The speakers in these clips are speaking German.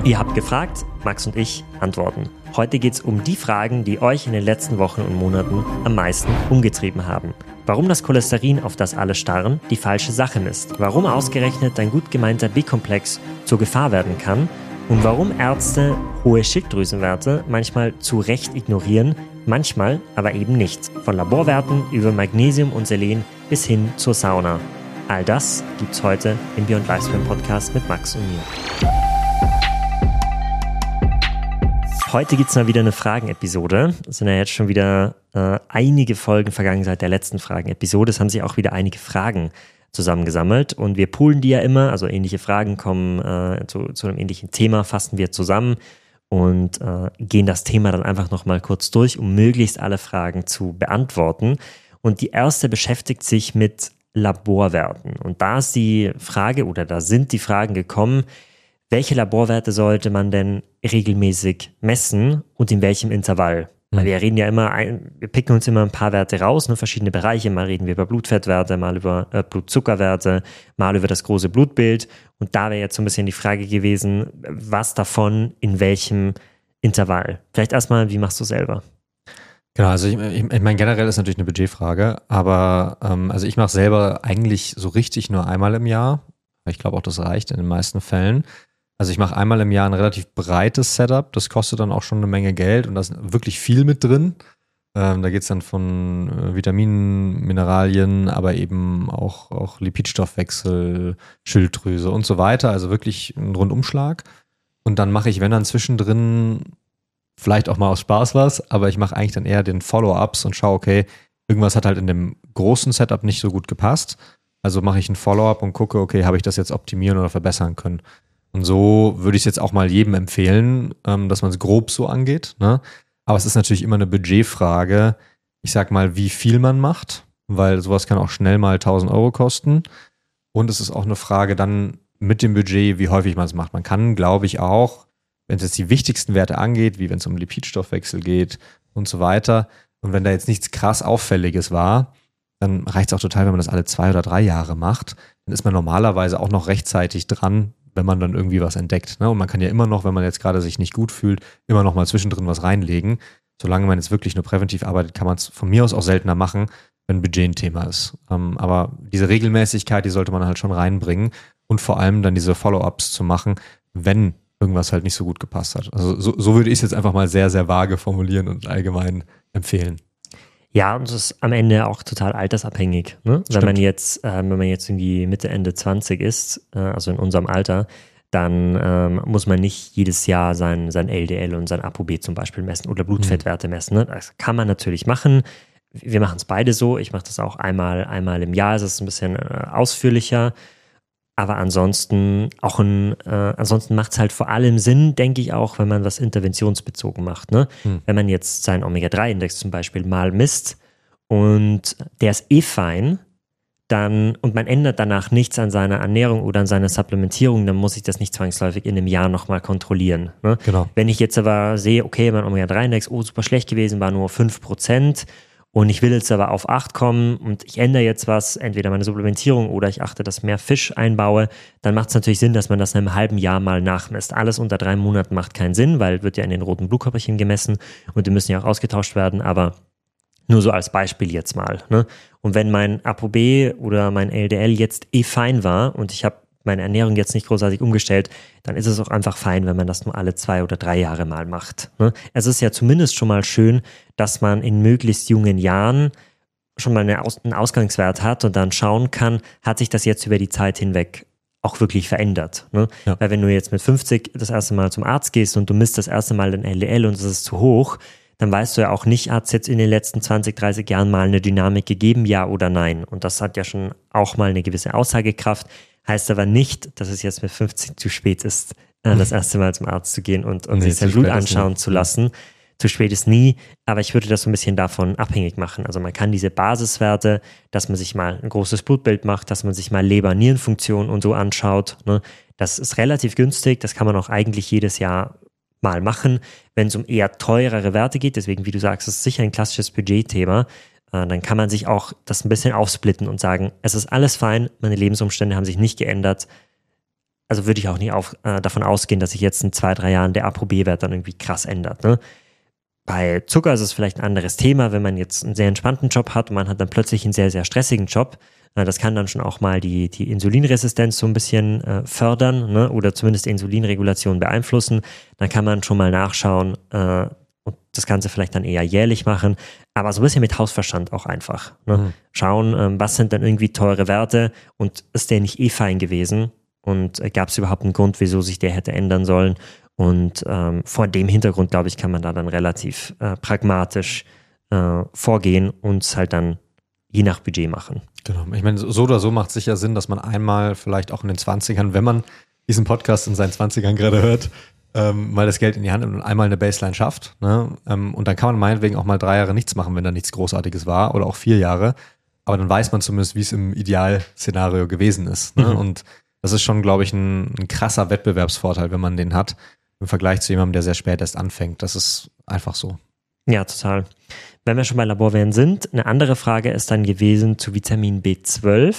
Ihr habt gefragt, Max und ich antworten. Heute geht es um die Fragen, die euch in den letzten Wochen und Monaten am meisten umgetrieben haben. Warum das Cholesterin, auf das alle starren, die falsche Sache ist. Warum ausgerechnet ein gut gemeinter B-Komplex zur Gefahr werden kann. Und warum Ärzte hohe Schilddrüsenwerte manchmal zu Recht ignorieren, manchmal aber eben nicht. Von Laborwerten über Magnesium und Selen bis hin zur Sauna. All das gibt's heute im Beyond Lifespan Podcast mit Max und mir. Heute gibt es mal wieder eine Fragen-Episode. Es sind ja jetzt schon wieder einige Folgen vergangen seit der letzten Fragen-Episode. Es haben sich auch wieder einige Fragen zusammengesammelt und wir poolen die ja immer, also ähnliche Fragen kommen zu einem ähnlichen Thema, fassen wir zusammen und gehen das Thema dann einfach nochmal kurz durch, um möglichst alle Fragen zu beantworten. Und die erste beschäftigt sich mit Laborwerten. Und da ist die Frage, oder da sind die Fragen gekommen, welche Laborwerte sollte man denn regelmäßig messen und in welchem Intervall? Weil wir reden ja immer, wir picken uns immer ein paar Werte raus, nur verschiedene Bereiche. Mal reden wir über Blutfettwerte, mal über Blutzuckerwerte, mal über das große Blutbild. Und da wäre jetzt so ein bisschen die Frage gewesen, was davon in welchem Intervall? Vielleicht erstmal, wie machst du selber? Genau, also ich meine, generell ist natürlich eine Budgetfrage, aber also ich mache selber eigentlich so richtig nur einmal im Jahr. Ich glaube auch, das reicht in den meisten Fällen. Also ich mache einmal im Jahr ein relativ breites Setup, das kostet dann auch schon eine Menge Geld und da ist wirklich viel mit drin. Da geht es dann von Vitaminen, Mineralien, aber eben auch Lipidstoffwechsel, Schilddrüse und so weiter, also wirklich ein Rundumschlag. Und dann mache ich, wenn dann zwischendrin, vielleicht auch mal aus Spaß was, aber ich mache eigentlich dann eher den Follow-ups und schaue, okay, irgendwas hat halt in dem großen Setup nicht so gut gepasst. Also mache ich ein Follow-up und gucke, okay, habe ich das jetzt optimieren oder verbessern können. Und so würde ich es jetzt auch mal jedem empfehlen, dass man es grob so angeht, ne? Aber es ist natürlich immer eine Budgetfrage, ich sag mal, wie viel man macht, weil sowas kann auch schnell mal 1.000 Euro kosten. Und es ist auch eine Frage dann mit dem Budget, wie häufig man es macht. Man kann, glaube ich, auch, wenn es jetzt die wichtigsten Werte angeht, wie wenn es um Lipidstoffwechsel geht und so weiter, und wenn da jetzt nichts krass Auffälliges war, dann reicht es auch total, wenn man das alle 2 oder 3 Jahre macht. Dann ist man normalerweise auch noch rechtzeitig dran, wenn man dann irgendwie was entdeckt. Ne? Und man kann ja immer noch, wenn man jetzt gerade sich nicht gut fühlt, immer noch mal zwischendrin was reinlegen. Solange man jetzt wirklich nur präventiv arbeitet, kann man es von mir aus auch seltener machen, wenn Budget ein Thema ist. Aber diese Regelmäßigkeit, die sollte man halt schon reinbringen und vor allem dann diese Follow-ups zu machen, wenn irgendwas halt nicht so gut gepasst hat. Also so würde ich es jetzt einfach mal sehr, sehr vage formulieren und allgemein empfehlen. Ja, und es ist am Ende auch total altersabhängig. Ne? Wenn man jetzt irgendwie Mitte, Ende 20 ist, also in unserem Alter, dann muss man nicht jedes Jahr sein LDL und sein ApoB zum Beispiel messen oder Blutfettwerte messen. Ne? Das kann man natürlich machen. Wir machen es beide so. Ich mache das auch einmal im Jahr. Es ist ein bisschen ausführlicher. Aber ansonsten macht es halt vor allem Sinn, denke ich auch, wenn man was interventionsbezogen macht. Ne? Wenn man jetzt seinen Omega-3-Index zum Beispiel mal misst und der ist fein, und man ändert danach nichts an seiner Ernährung oder an seiner Supplementierung, dann muss ich das nicht zwangsläufig in einem Jahr nochmal kontrollieren. Ne? Genau. Wenn ich jetzt aber sehe, okay, mein Omega-3-Index, super schlecht gewesen, war nur 5%, und ich will jetzt aber auf 8 kommen und ich ändere jetzt was, entweder meine Supplementierung oder ich achte, dass ich mehr Fisch einbaue, dann macht es natürlich Sinn, dass man das in einem halben Jahr mal nachmisst. Alles unter 3 Monaten macht keinen Sinn, weil wird ja in den roten Blutkörperchen gemessen und die müssen ja auch ausgetauscht werden, aber nur so als Beispiel jetzt mal. Ne? Und wenn mein ApoB oder mein LDL jetzt fein war und ich habe meine Ernährung jetzt nicht großartig umgestellt, dann ist es auch einfach fein, wenn man das nur alle 2 oder 3 Jahre mal macht. Ne? Es ist ja zumindest schon mal schön, dass man in möglichst jungen Jahren schon mal einen Ausgangswert hat und dann schauen kann, hat sich das jetzt über die Zeit hinweg auch wirklich verändert. Ne? Ja. Weil wenn du jetzt mit 50 das erste Mal zum Arzt gehst und du misst das erste Mal den LDL und es ist zu hoch, dann weißt du ja auch nicht, hat es jetzt in den letzten 20, 30 Jahren mal eine Dynamik gegeben, ja oder nein. Und das hat ja schon auch mal eine gewisse Aussagekraft. Heißt aber nicht, dass es jetzt mit 50 zu spät ist, das erste Mal zum Arzt zu gehen und sich sein Blut anschauen zu lassen. Zu spät ist nie, aber ich würde das so ein bisschen davon abhängig machen. Also man kann diese Basiswerte, dass man sich mal ein großes Blutbild macht, dass man sich mal Leber-Nierenfunktion und so anschaut. Ne? Das ist relativ günstig, das kann man auch eigentlich jedes Jahr mal machen. Wenn es um eher teurere Werte geht, deswegen, wie du sagst, ist sicher ein klassisches Budgetthema, dann kann man sich auch das ein bisschen aufsplitten und sagen, es ist alles fein, meine Lebensumstände haben sich nicht geändert, also würde ich auch nicht davon ausgehen, dass sich jetzt in 2-3 Jahren der ApoB-Wert dann irgendwie krass ändert. Ne? Bei Zucker ist es vielleicht ein anderes Thema, wenn man jetzt einen sehr entspannten Job hat und man hat dann plötzlich einen sehr, sehr stressigen Job. Das kann dann schon auch mal die Insulinresistenz so ein bisschen fördern, ne? Oder zumindest die Insulinregulation beeinflussen. Dann kann man schon mal nachschauen und das Ganze vielleicht dann eher jährlich machen. Aber so ein bisschen mit Hausverstand auch einfach. Ne? Schauen, was sind dann irgendwie teure Werte und ist der nicht fein gewesen? Und gab es überhaupt einen Grund, wieso sich der hätte ändern sollen? Und vor dem Hintergrund, glaube ich, kann man da dann relativ pragmatisch vorgehen und es halt dann je nach Budget machen. Genau. Ich meine, so oder so macht es sicher Sinn, dass man einmal vielleicht auch in den 20ern, wenn man diesen Podcast in seinen 20ern gerade hört, mal das Geld in die Hand nimmt und einmal eine Baseline schafft. Ne? Und dann kann man meinetwegen auch mal 3 Jahre nichts machen, wenn da nichts Großartiges war oder auch 4 Jahre. Aber dann weiß man zumindest, wie es im Idealszenario gewesen ist. Ne? Und das ist schon, glaube ich, ein krasser Wettbewerbsvorteil, wenn man den hat, im Vergleich zu jemandem, der sehr spät erst anfängt. Das ist einfach so. Ja, total. Wenn wir schon bei Laborwerten sind, eine andere Frage ist dann gewesen zu Vitamin B12.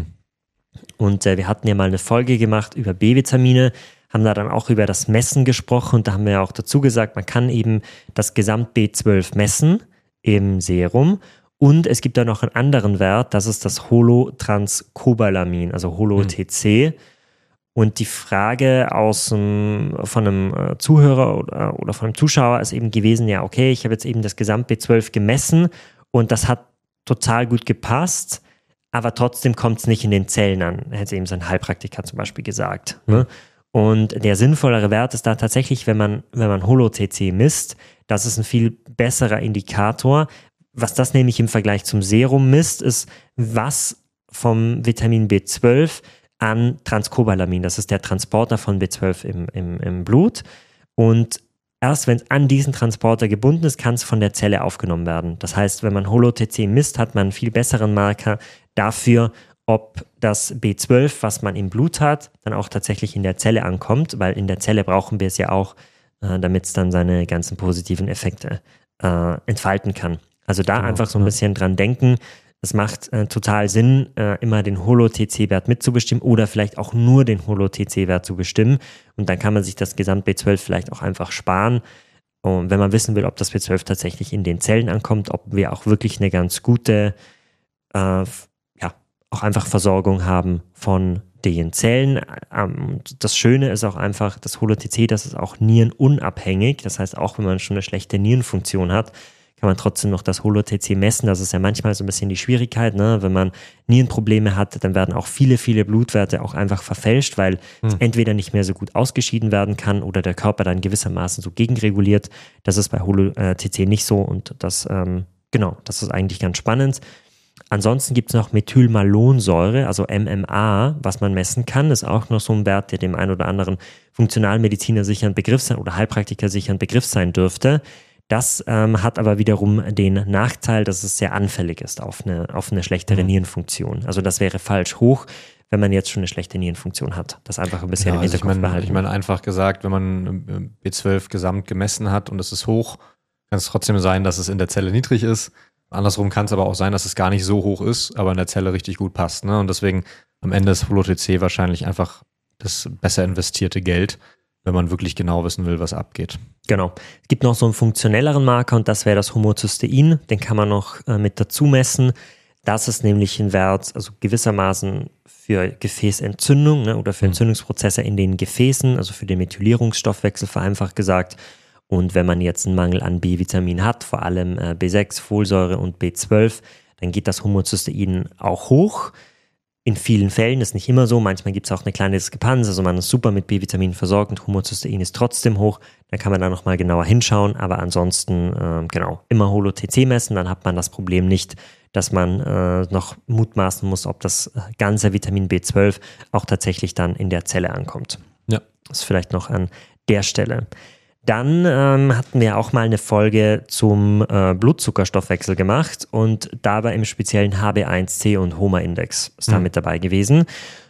Und wir hatten ja mal eine Folge gemacht über B-Vitamine, haben da dann auch über das Messen gesprochen und da haben wir ja auch dazu gesagt, man kann eben das Gesamt-B12 messen im Serum und es gibt da noch einen anderen Wert, das ist das Holotranscobalamin, also Holo-TC. Und die Frage von einem Zuhörer oder von einem Zuschauer ist eben gewesen, ja okay, ich habe jetzt eben das Gesamt-B12 gemessen und das hat total gut gepasst, aber trotzdem kommt es nicht in den Zellen an, hätte eben sein Heilpraktiker zum Beispiel gesagt. Ne? Und der sinnvollere Wert ist da tatsächlich, wenn man Holo-TC misst, das ist ein viel besserer Indikator. Was das nämlich im Vergleich zum Serum misst, ist, was vom Vitamin B12 an Transcobalamin, das ist der Transporter von B12 im Blut. Und erst wenn es an diesen Transporter gebunden ist, kann es von der Zelle aufgenommen werden. Das heißt, wenn man Holo-TC misst, hat man einen viel besseren Marker dafür, ob das B12, was man im Blut hat, dann auch tatsächlich in der Zelle ankommt, weil in der Zelle brauchen wir es ja auch, damit es dann seine ganzen positiven Effekte entfalten kann. Also da einfach so ein bisschen dran denken. Es macht total Sinn, immer den Holo-TC-Wert mitzubestimmen oder vielleicht auch nur den Holo-TC-Wert zu bestimmen. Und dann kann man sich das Gesamt-B12 vielleicht auch einfach sparen. Und wenn man wissen will, ob das B12 tatsächlich in den Zellen ankommt, ob wir auch wirklich eine ganz gute auch einfach Versorgung haben von den Zellen. Das Schöne ist auch einfach, das Holo-TC, das ist auch nierenunabhängig. Das heißt, auch wenn man schon eine schlechte Nierenfunktion hat, kann man trotzdem noch das Holo-TC messen. Das ist ja manchmal so ein bisschen die Schwierigkeit, ne? Wenn man Nierenprobleme hat, dann werden auch viele, viele Blutwerte auch einfach verfälscht, weil es entweder nicht mehr so gut ausgeschieden werden kann oder der Körper dann gewissermaßen so gegenreguliert. Das ist bei Holo-TC nicht so und das ist eigentlich ganz spannend. Ansonsten gibt es noch Methylmalonsäure, also MMA, was man messen kann. Ist auch noch so ein Wert, der dem einen oder anderen Funktionalmediziner sicher ein Begriff sein oder Heilpraktiker sicher ein Begriff sein dürfte. Das hat aber wiederum den Nachteil, dass es sehr anfällig ist auf eine schlechtere Nierenfunktion. Also das wäre falsch hoch, wenn man jetzt schon eine schlechte Nierenfunktion hat. Das einfach ein bisschen im Hinterkopf behalten. Ich meine einfach gesagt, wenn man B12 gesamt gemessen hat und es ist hoch, kann es trotzdem sein, dass es in der Zelle niedrig ist. Andersrum kann es aber auch sein, dass es gar nicht so hoch ist, aber in der Zelle richtig gut passt. Ne? Und deswegen am Ende ist Holo-TC wahrscheinlich einfach das besser investierte Geld, wenn man wirklich genau wissen will, was abgeht. Genau. Es gibt noch so einen funktionelleren Marker und das wäre das Homozystein. Den kann man noch mit dazu messen. Das ist nämlich ein Wert, also gewissermaßen für Gefäßentzündung, ne, oder für Entzündungsprozesse in den Gefäßen, also für den Methylierungsstoffwechsel vereinfacht gesagt. Und wenn man jetzt einen Mangel an B-Vitamin hat, vor allem B6, Folsäure und B12, dann geht das Homozystein auch hoch. In vielen Fällen ist nicht immer so, manchmal gibt es auch eine kleine Diskrepanz, also man ist super mit B-Vitamin versorgt und Homozystein ist trotzdem hoch, dann kann man da nochmal genauer hinschauen, aber ansonsten immer Holo-TC messen, dann hat man das Problem nicht, dass man noch mutmaßen muss, ob das ganze Vitamin B12 auch tatsächlich dann in der Zelle ankommt. Ja. Das ist vielleicht noch an der Stelle. Dann hatten wir auch mal eine Folge zum Blutzuckerstoffwechsel gemacht und dabei im speziellen HB1C und HOMA-Index ist da mit dabei gewesen.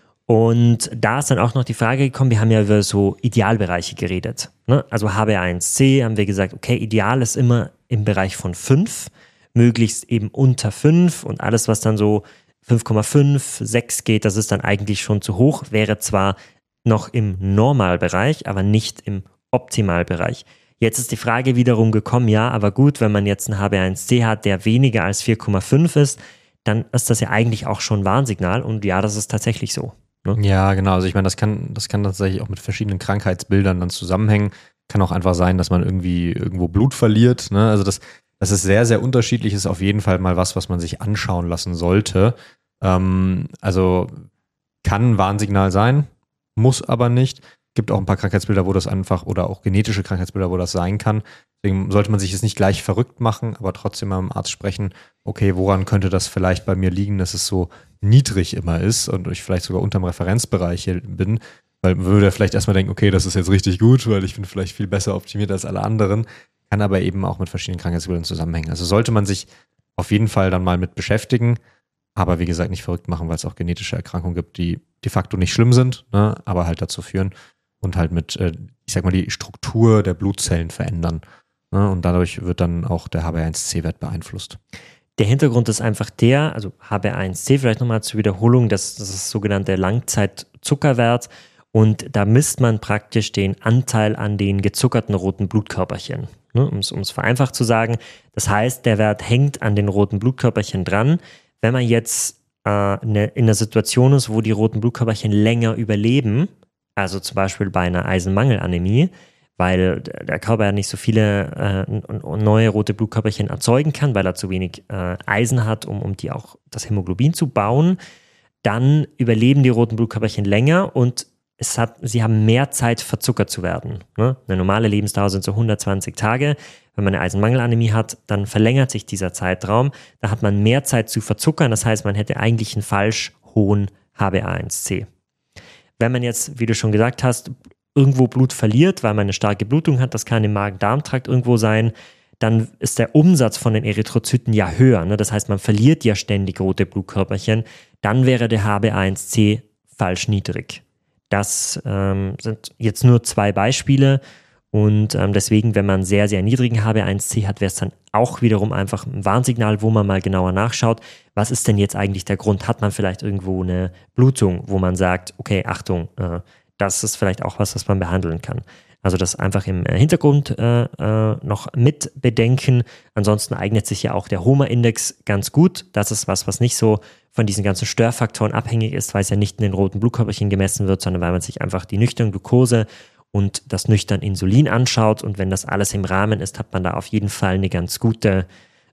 Und da ist dann auch noch die Frage gekommen, wir haben ja über so Idealbereiche geredet. Ne? Also HB1C haben wir gesagt, okay, ideal ist immer im Bereich von 5, möglichst eben unter 5 und alles, was dann so 5,5, 6 geht, das ist dann eigentlich schon zu hoch, wäre zwar noch im Normalbereich, aber nicht im Optimalbereich. Jetzt ist die Frage wiederum gekommen, ja, aber gut, wenn man jetzt einen HbA1c hat, der weniger als 4,5 ist, dann ist das ja eigentlich auch schon ein Warnsignal und ja, das ist tatsächlich so. Ne? Ja, genau. Also ich meine, das kann tatsächlich auch mit verschiedenen Krankheitsbildern dann zusammenhängen. Kann auch einfach sein, dass man irgendwie irgendwo Blut verliert. Ne? Also das ist sehr, sehr unterschiedlich, ist auf jeden Fall mal was man sich anschauen lassen sollte. Also kann ein Warnsignal sein, muss aber nicht. Gibt auch ein paar Krankheitsbilder, wo das einfach, oder auch genetische Krankheitsbilder, wo das sein kann. Deswegen sollte man sich jetzt nicht gleich verrückt machen, aber trotzdem mal mit dem Arzt sprechen, okay, woran könnte das vielleicht bei mir liegen, dass es so niedrig immer ist und ich vielleicht sogar unterm Referenzbereich hier bin, weil man würde vielleicht erstmal denken, okay, das ist jetzt richtig gut, weil ich bin vielleicht viel besser optimiert als alle anderen, kann aber eben auch mit verschiedenen Krankheitsbildern zusammenhängen. Also sollte man sich auf jeden Fall dann mal mit beschäftigen, aber wie gesagt nicht verrückt machen, weil es auch genetische Erkrankungen gibt, die de facto nicht schlimm sind, ne, aber halt dazu führen und halt mit, ich sag mal, die Struktur der Blutzellen verändern. Ne, und dadurch wird dann auch der HbA1c-Wert beeinflusst. Der Hintergrund ist einfach der, also HbA1c, vielleicht nochmal zur Wiederholung, das ist das sogenannte Langzeitzuckerwert und da misst man praktisch den Anteil an den gezuckerten roten Blutkörperchen, ne, um es vereinfacht zu sagen. Das heißt, der Wert hängt an den roten Blutkörperchen dran. Wenn man jetzt in einer Situation ist, wo die roten Blutkörperchen länger überleben, also zum Beispiel bei einer Eisenmangelanämie, weil der Körper ja nicht so viele neue rote Blutkörperchen erzeugen kann, weil er zu wenig Eisen hat, um die auch das Hämoglobin zu bauen, dann überleben die roten Blutkörperchen länger und sie haben mehr Zeit, verzuckert zu werden. Ne? Eine normale Lebensdauer sind so 120 Tage. Wenn man eine Eisenmangelanämie hat, dann verlängert sich dieser Zeitraum. Da hat man mehr Zeit zu verzuckern. Das heißt, man hätte eigentlich einen falsch hohen HbA1c. Wenn man jetzt, wie du schon gesagt hast, irgendwo Blut verliert, weil man eine starke Blutung hat, das kann im Magen-Darm-Trakt irgendwo sein, dann ist der Umsatz von den Erythrozyten ja höher. Ne? Das heißt, man verliert ja ständig rote Blutkörperchen. Dann wäre der HbA1c falsch niedrig. Das sind jetzt nur 2 Beispiele und deswegen, wenn man sehr, sehr niedrigen HbA1c hat, wäre es dann auch wiederum einfach ein Warnsignal, wo man mal genauer nachschaut, was ist denn jetzt eigentlich der Grund? Hat man vielleicht irgendwo eine Blutung, wo man sagt, okay, Achtung, das ist vielleicht auch was man behandeln kann. Also das einfach im Hintergrund noch mit bedenken. Ansonsten eignet sich ja auch der HOMA-Index ganz gut. Das ist was nicht so von diesen ganzen Störfaktoren abhängig ist, weil es ja nicht in den roten Blutkörperchen gemessen wird, sondern weil man sich einfach die nüchterne Glucose und das nüchtern Insulin anschaut. Und wenn das alles im Rahmen ist, hat man da auf jeden Fall eine ganz gute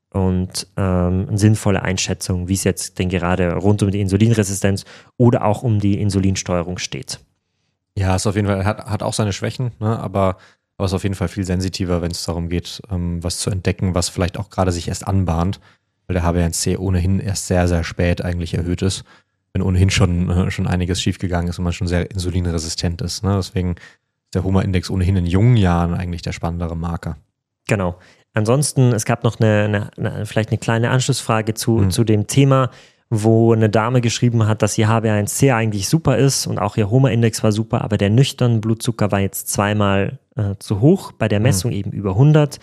und sinnvolle Einschätzung, wie es jetzt denn gerade rund um die Insulinresistenz oder auch um die Insulinsteuerung steht. Ja, ist auf jeden Fall, hat auch seine Schwächen, ne? aber ist auf jeden Fall viel sensitiver, wenn es darum geht, was zu entdecken, was vielleicht auch gerade sich erst anbahnt, weil der HbA1c ohnehin erst sehr, sehr spät eigentlich erhöht ist, wenn ohnehin schon einiges schiefgegangen ist und man schon sehr insulinresistent ist. Ne? Deswegen ist der HOMA-Index ohnehin in jungen Jahren eigentlich der spannendere Marker. Genau. Ansonsten, es gab noch vielleicht eine kleine Anschlussfrage zu dem Thema, wo eine Dame geschrieben hat, dass ihr HbA1c eigentlich super ist und auch ihr HOMA-Index war super, aber der nüchterne Blutzucker war jetzt 2-mal zu hoch, bei der Messung eben über 100.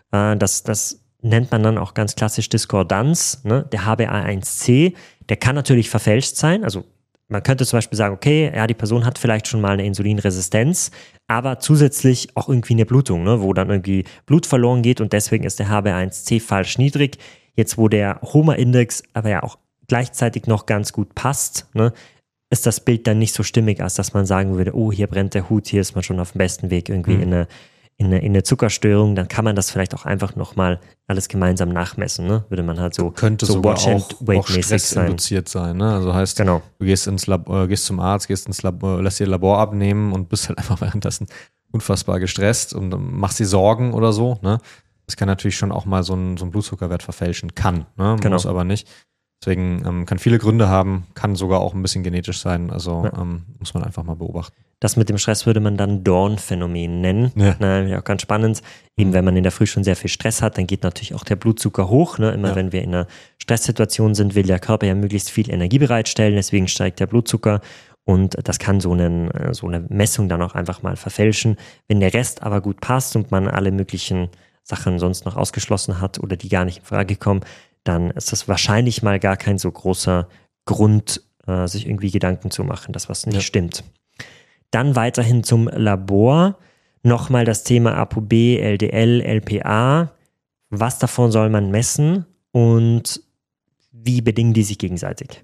Das nennt man dann auch ganz klassisch Diskordanz. Ne? Der HbA1c, der kann natürlich verfälscht sein, also man könnte zum Beispiel sagen, okay, ja, die Person hat vielleicht schon mal eine Insulinresistenz, aber zusätzlich auch irgendwie eine Blutung, ne, wo dann irgendwie Blut verloren geht und deswegen ist der HbA1c falsch niedrig. Jetzt, wo der HOMA-Index aber ja auch gleichzeitig noch ganz gut passt, ne, ist das Bild dann nicht so stimmig, als dass man sagen würde, oh, hier brennt der Hut, hier ist man schon auf dem besten Weg irgendwie in eine Zuckerstörung, dann kann man das vielleicht auch einfach nochmal alles gemeinsam nachmessen, ne? Würde man halt so könnte so sogar Watch-and-Wait-mäßig auch Stress sein. induziert sein, ne? Also heißt, Genau. du gehst gehst zum Arzt, gehst ins Labor, lässt dir Labor abnehmen und bist halt einfach währenddessen unfassbar gestresst und machst dir Sorgen oder so, ne? Das kann natürlich schon auch mal so ein Blutzuckerwert verfälschen, kann, ne? Genau. Muss aber nicht. Deswegen kann viele Gründe haben, kann sogar auch ein bisschen genetisch sein, also muss man einfach mal beobachten. Das mit dem Stress würde man dann Dawn-Phänomen nennen. Ja. Ja, auch ganz spannend. Eben wenn man in der Früh schon sehr viel Stress hat, dann geht natürlich auch der Blutzucker hoch. Ne? Immer wenn wir in einer Stresssituation sind, will der Körper ja möglichst viel Energie bereitstellen, deswegen steigt der Blutzucker. Und das kann so eine Messung dann auch einfach mal verfälschen. Wenn der Rest aber gut passt und man alle möglichen Sachen sonst noch ausgeschlossen hat oder die gar nicht in Frage kommen, dann ist das wahrscheinlich mal gar kein so großer Grund, sich irgendwie Gedanken zu machen, dass was nicht stimmt. Dann weiterhin zum Labor. Nochmal das Thema ApoB, LDL, LPA. Was davon soll man messen und wie bedingen die sich gegenseitig?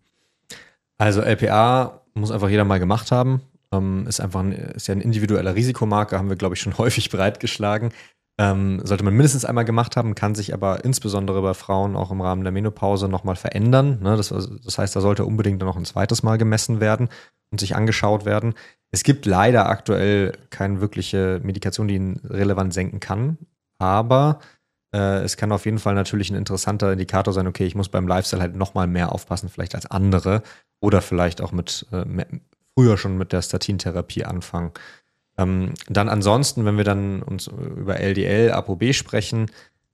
Also LPA muss einfach jeder mal gemacht haben. Ist ja ein individueller Risikomarker, haben wir, glaube ich, schon häufig breitgeschlagen. Sollte man mindestens einmal gemacht haben, kann sich aber insbesondere bei Frauen auch im Rahmen der Menopause nochmal verändern. Ne? Das heißt, da sollte unbedingt noch ein zweites Mal gemessen werden und sich angeschaut werden. Es gibt leider aktuell keine wirkliche Medikation, die ihn relevant senken kann, aber es kann auf jeden Fall natürlich ein interessanter Indikator sein, okay, ich muss beim Lifestyle halt nochmal mehr aufpassen, vielleicht als andere oder vielleicht auch früher schon mit der Statintherapie anfangen. Dann ansonsten, wenn wir dann uns über LDL, ApoB sprechen,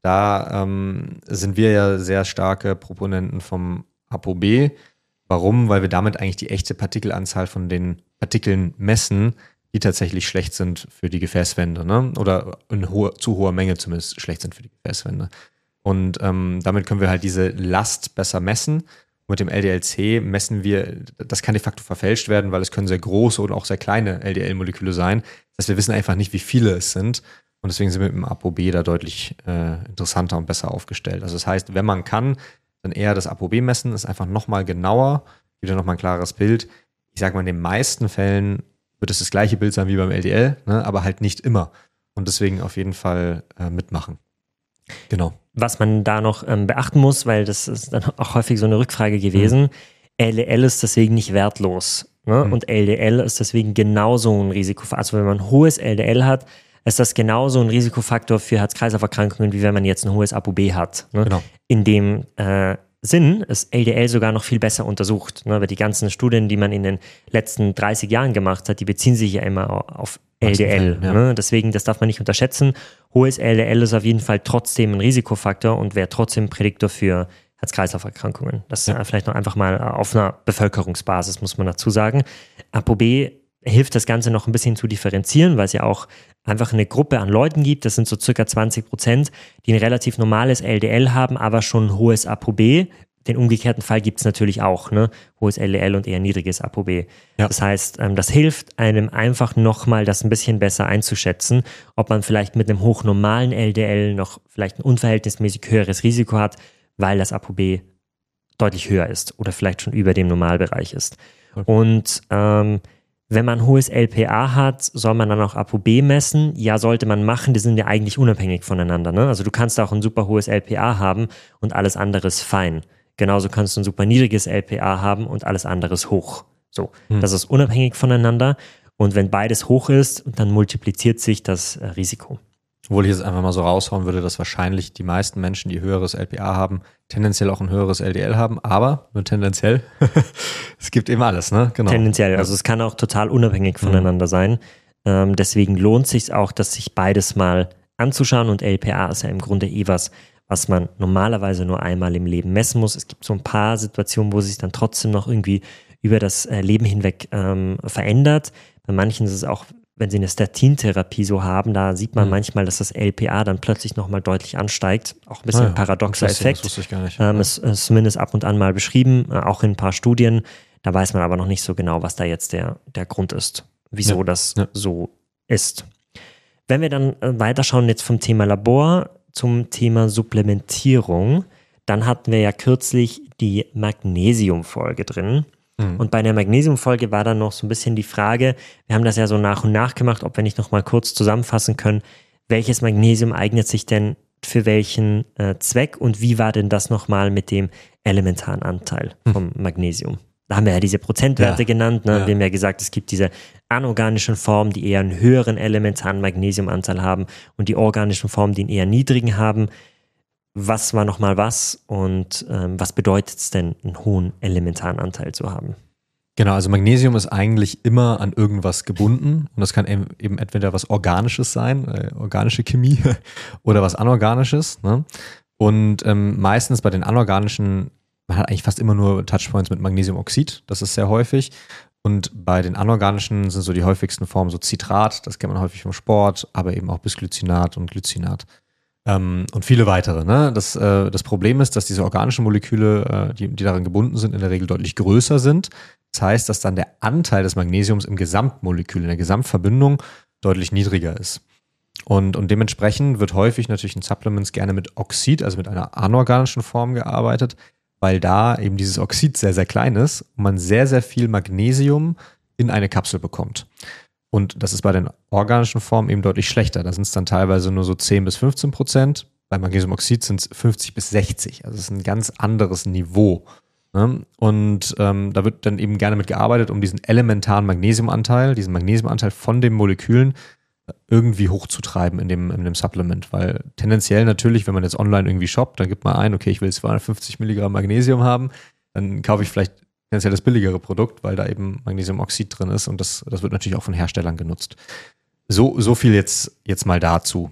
da sind wir ja sehr starke Proponenten vom ApoB. Warum? Weil wir damit eigentlich die echte Partikelanzahl von den Partikeln messen, die tatsächlich schlecht sind für die Gefäßwände, ne? Oder in zu hoher Menge zumindest schlecht sind für die Gefäßwände. Und damit können wir halt diese Last besser messen. Mit dem LDL-C messen wir, das kann de facto verfälscht werden, weil es können sehr große und auch sehr kleine LDL-Moleküle sein. Das heißt, wir wissen einfach nicht, wie viele es sind. Und deswegen sind wir mit dem ApoB da deutlich interessanter und besser aufgestellt. Also das heißt, wenn man kann, dann eher das ApoB messen, ist einfach nochmal genauer, wieder nochmal ein klares Bild. Ich sage mal, in den meisten Fällen wird es das gleiche Bild sein wie beim LDL, ne, aber halt nicht immer. Und deswegen auf jeden Fall mitmachen. Genau. Was man da noch beachten muss, weil das ist dann auch häufig so eine Rückfrage gewesen, LDL ist deswegen nicht wertlos. Ne? Und LDL ist deswegen genauso ein Risikofaktor. Also wenn man ein hohes LDL hat, ist das genauso ein Risikofaktor für Herz-Kreislauf-Erkrankungen, wie wenn man jetzt ein hohes ApoB hat. Ne? Genau. In dem Sinn ist LDL sogar noch viel besser untersucht. Ne? Weil die ganzen Studien, die man in den letzten 30 Jahren gemacht hat, die beziehen sich ja immer auf LDL. Ja. Ne? Deswegen, das darf man nicht unterschätzen. Hohes LDL ist auf jeden Fall trotzdem ein Risikofaktor und wäre trotzdem ein Prädiktor für Herz-Kreislauf-Erkrankungen. Das vielleicht noch einfach mal auf einer Bevölkerungsbasis, muss man dazu sagen. ApoB hilft das Ganze noch ein bisschen zu differenzieren, weil es ja auch einfach eine Gruppe an Leuten gibt, das sind so circa 20%, die ein relativ normales LDL haben, aber schon ein hohes ApoB. Den umgekehrten Fall gibt es natürlich auch, ne? Hohes LDL und eher niedriges ApoB. Ja. Das heißt, das hilft einem einfach nochmal das ein bisschen besser einzuschätzen, ob man vielleicht mit einem hochnormalen LDL noch vielleicht ein unverhältnismäßig höheres Risiko hat, weil das ApoB deutlich höher ist oder vielleicht schon über dem Normalbereich ist. Okay. Und wenn man hohes LPA hat, soll man dann auch ApoB messen? Ja, sollte man machen, die sind ja eigentlich unabhängig voneinander. Ne? Also du kannst auch ein super hohes LPA haben und alles andere ist fein. Genauso kannst du ein super niedriges LPA haben und alles andere ist hoch. So, das ist unabhängig voneinander. Und wenn beides hoch ist, dann multipliziert sich das Risiko. Obwohl ich jetzt einfach mal so raushauen würde, dass wahrscheinlich die meisten Menschen, die höheres LPA haben, tendenziell auch ein höheres LDL haben, aber nur tendenziell. Es gibt eben alles, ne? Genau. Tendenziell, also es kann auch total unabhängig voneinander sein. Deswegen lohnt es sich auch, das sich beides mal anzuschauen und LPA ist ja im Grunde was man normalerweise nur einmal im Leben messen muss. Es gibt so ein paar Situationen, wo es sich dann trotzdem noch irgendwie über das Leben hinweg verändert. Bei manchen ist es auch, wenn sie eine Statintherapie so haben, da sieht man manchmal, dass das LPA dann plötzlich nochmal deutlich ansteigt. Auch ein bisschen ein paradoxer Effekt. Das wusste ich gar nicht. Es ist zumindest ab und an mal beschrieben, auch in ein paar Studien. Da weiß man aber noch nicht so genau, was da jetzt der Grund ist, wieso das so ist. Wenn wir dann weiterschauen jetzt vom Thema Labor zum Thema Supplementierung, dann hatten wir ja kürzlich die Magnesium-Folge drin. Und bei der Magnesium-Folge war dann noch so ein bisschen die Frage, wir haben das ja so nach und nach gemacht, ob wir nicht noch mal kurz zusammenfassen können, welches Magnesium eignet sich denn für welchen Zweck und wie war denn das nochmal mit dem elementaren Anteil vom Magnesium? Da haben wir ja diese Prozentwerte genannt, ne? Wir haben ja gesagt, es gibt diese anorganischen Formen, die eher einen höheren elementaren Magnesiumanteil haben und die organischen Formen, die einen eher niedrigen haben. Was war nochmal was und was bedeutet es denn, einen hohen elementaren Anteil zu haben? Genau, also Magnesium ist eigentlich immer an irgendwas gebunden und das kann eben entweder was Organisches sein, organische Chemie oder was Anorganisches. Ne? Und meistens bei den anorganischen, man hat eigentlich fast immer nur Touchpoints mit Magnesiumoxid, das ist sehr häufig. Und bei den anorganischen sind so die häufigsten Formen so Citrat, das kennt man häufig vom Sport, aber eben auch Bisglycinat und Glycinat. Und viele weitere. Ne? Das Problem ist, dass diese organischen Moleküle, die daran gebunden sind, in der Regel deutlich größer sind. Das heißt, dass dann der Anteil des Magnesiums im Gesamtmolekül, in der Gesamtverbindung deutlich niedriger ist. Und dementsprechend wird häufig natürlich in Supplements gerne mit Oxid, also mit einer anorganischen Form gearbeitet, weil da eben dieses Oxid sehr, sehr klein ist und man sehr, sehr viel Magnesium in eine Kapsel bekommt. Und das ist bei den organischen Formen eben deutlich schlechter. Da sind es dann teilweise nur so 10-15%. Bei Magnesiumoxid sind es 50-60%. Also es ist ein ganz anderes Niveau. Ne? Und da wird dann eben gerne mit gearbeitet, um diesen elementaren Magnesiumanteil, diesen Magnesiumanteil von den Molekülen irgendwie hochzutreiben in dem Supplement. Weil tendenziell natürlich, wenn man jetzt online irgendwie shoppt, dann gibt man ein, okay, ich will 250 Milligramm Magnesium haben, dann kaufe ich vielleicht tendenziell das billigere Produkt, weil da eben Magnesiumoxid drin ist und das wird natürlich auch von Herstellern genutzt. So viel jetzt mal dazu.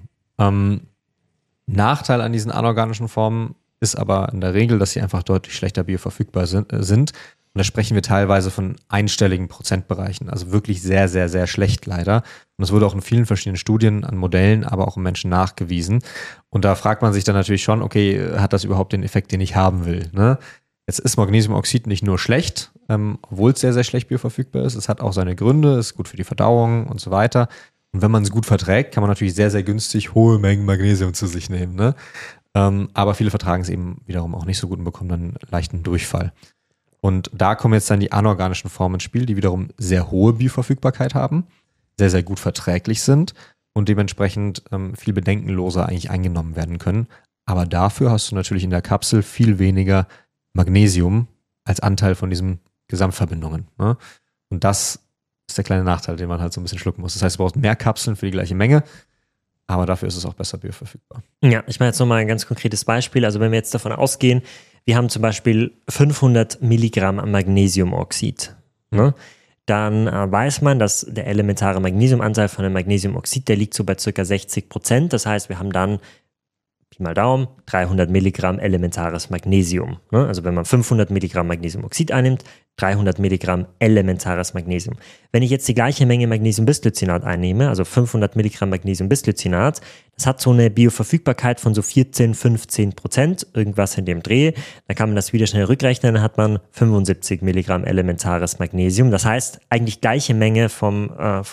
Nachteil an diesen anorganischen Formen ist aber in der Regel, dass sie einfach deutlich schlechter bioverfügbar sind. Und da sprechen wir teilweise von einstelligen Prozentbereichen, also wirklich sehr, sehr, sehr schlecht leider. Und das wurde auch in vielen verschiedenen Studien an Modellen, aber auch in Menschen nachgewiesen. Und da fragt man sich dann natürlich schon, okay, hat das überhaupt den Effekt, den ich haben will? Ne? Jetzt ist Magnesiumoxid nicht nur schlecht, obwohl es sehr, sehr schlecht bioverfügbar ist. Es hat auch seine Gründe, ist gut für die Verdauung und so weiter. Und wenn man es gut verträgt, kann man natürlich sehr, sehr günstig hohe Mengen Magnesium zu sich nehmen. Ne? Aber viele vertragen es eben wiederum auch nicht so gut und bekommen dann leichten Durchfall. Und da kommen jetzt dann die anorganischen Formen ins Spiel, die wiederum sehr hohe Bioverfügbarkeit haben, sehr, sehr gut verträglich sind und dementsprechend viel bedenkenloser eigentlich eingenommen werden können. Aber dafür hast du natürlich in der Kapsel viel weniger Magnesium als Anteil von diesen Gesamtverbindungen. Ne? Und das ist der kleine Nachteil, den man halt so ein bisschen schlucken muss. Das heißt, du brauchst mehr Kapseln für die gleiche Menge, aber dafür ist es auch besser bioverfügbar. Ja, ich mache jetzt nochmal ein ganz konkretes Beispiel. Also wenn wir jetzt davon ausgehen, wir haben zum Beispiel 500 Milligramm Magnesiumoxid, ne? Dann weiß man, dass der elementare Magnesiumanteil von dem Magnesiumoxid, der liegt so bei ca. 60%. Das heißt, wir haben dann, Pi mal Daumen, 300 Milligramm elementares Magnesium. Ne? Also wenn man 500 Milligramm Magnesiumoxid einnimmt, 300 Milligramm elementares Magnesium. Wenn ich jetzt die gleiche Menge Magnesiumbisglycinat einnehme, also 500 Milligramm Magnesiumbisglycinat, das hat so eine Bioverfügbarkeit von so 14-15%, irgendwas in dem Dreh. Da kann man das wieder schnell rückrechnen, dann hat man 75 Milligramm elementares Magnesium. Das heißt, eigentlich gleiche Menge vom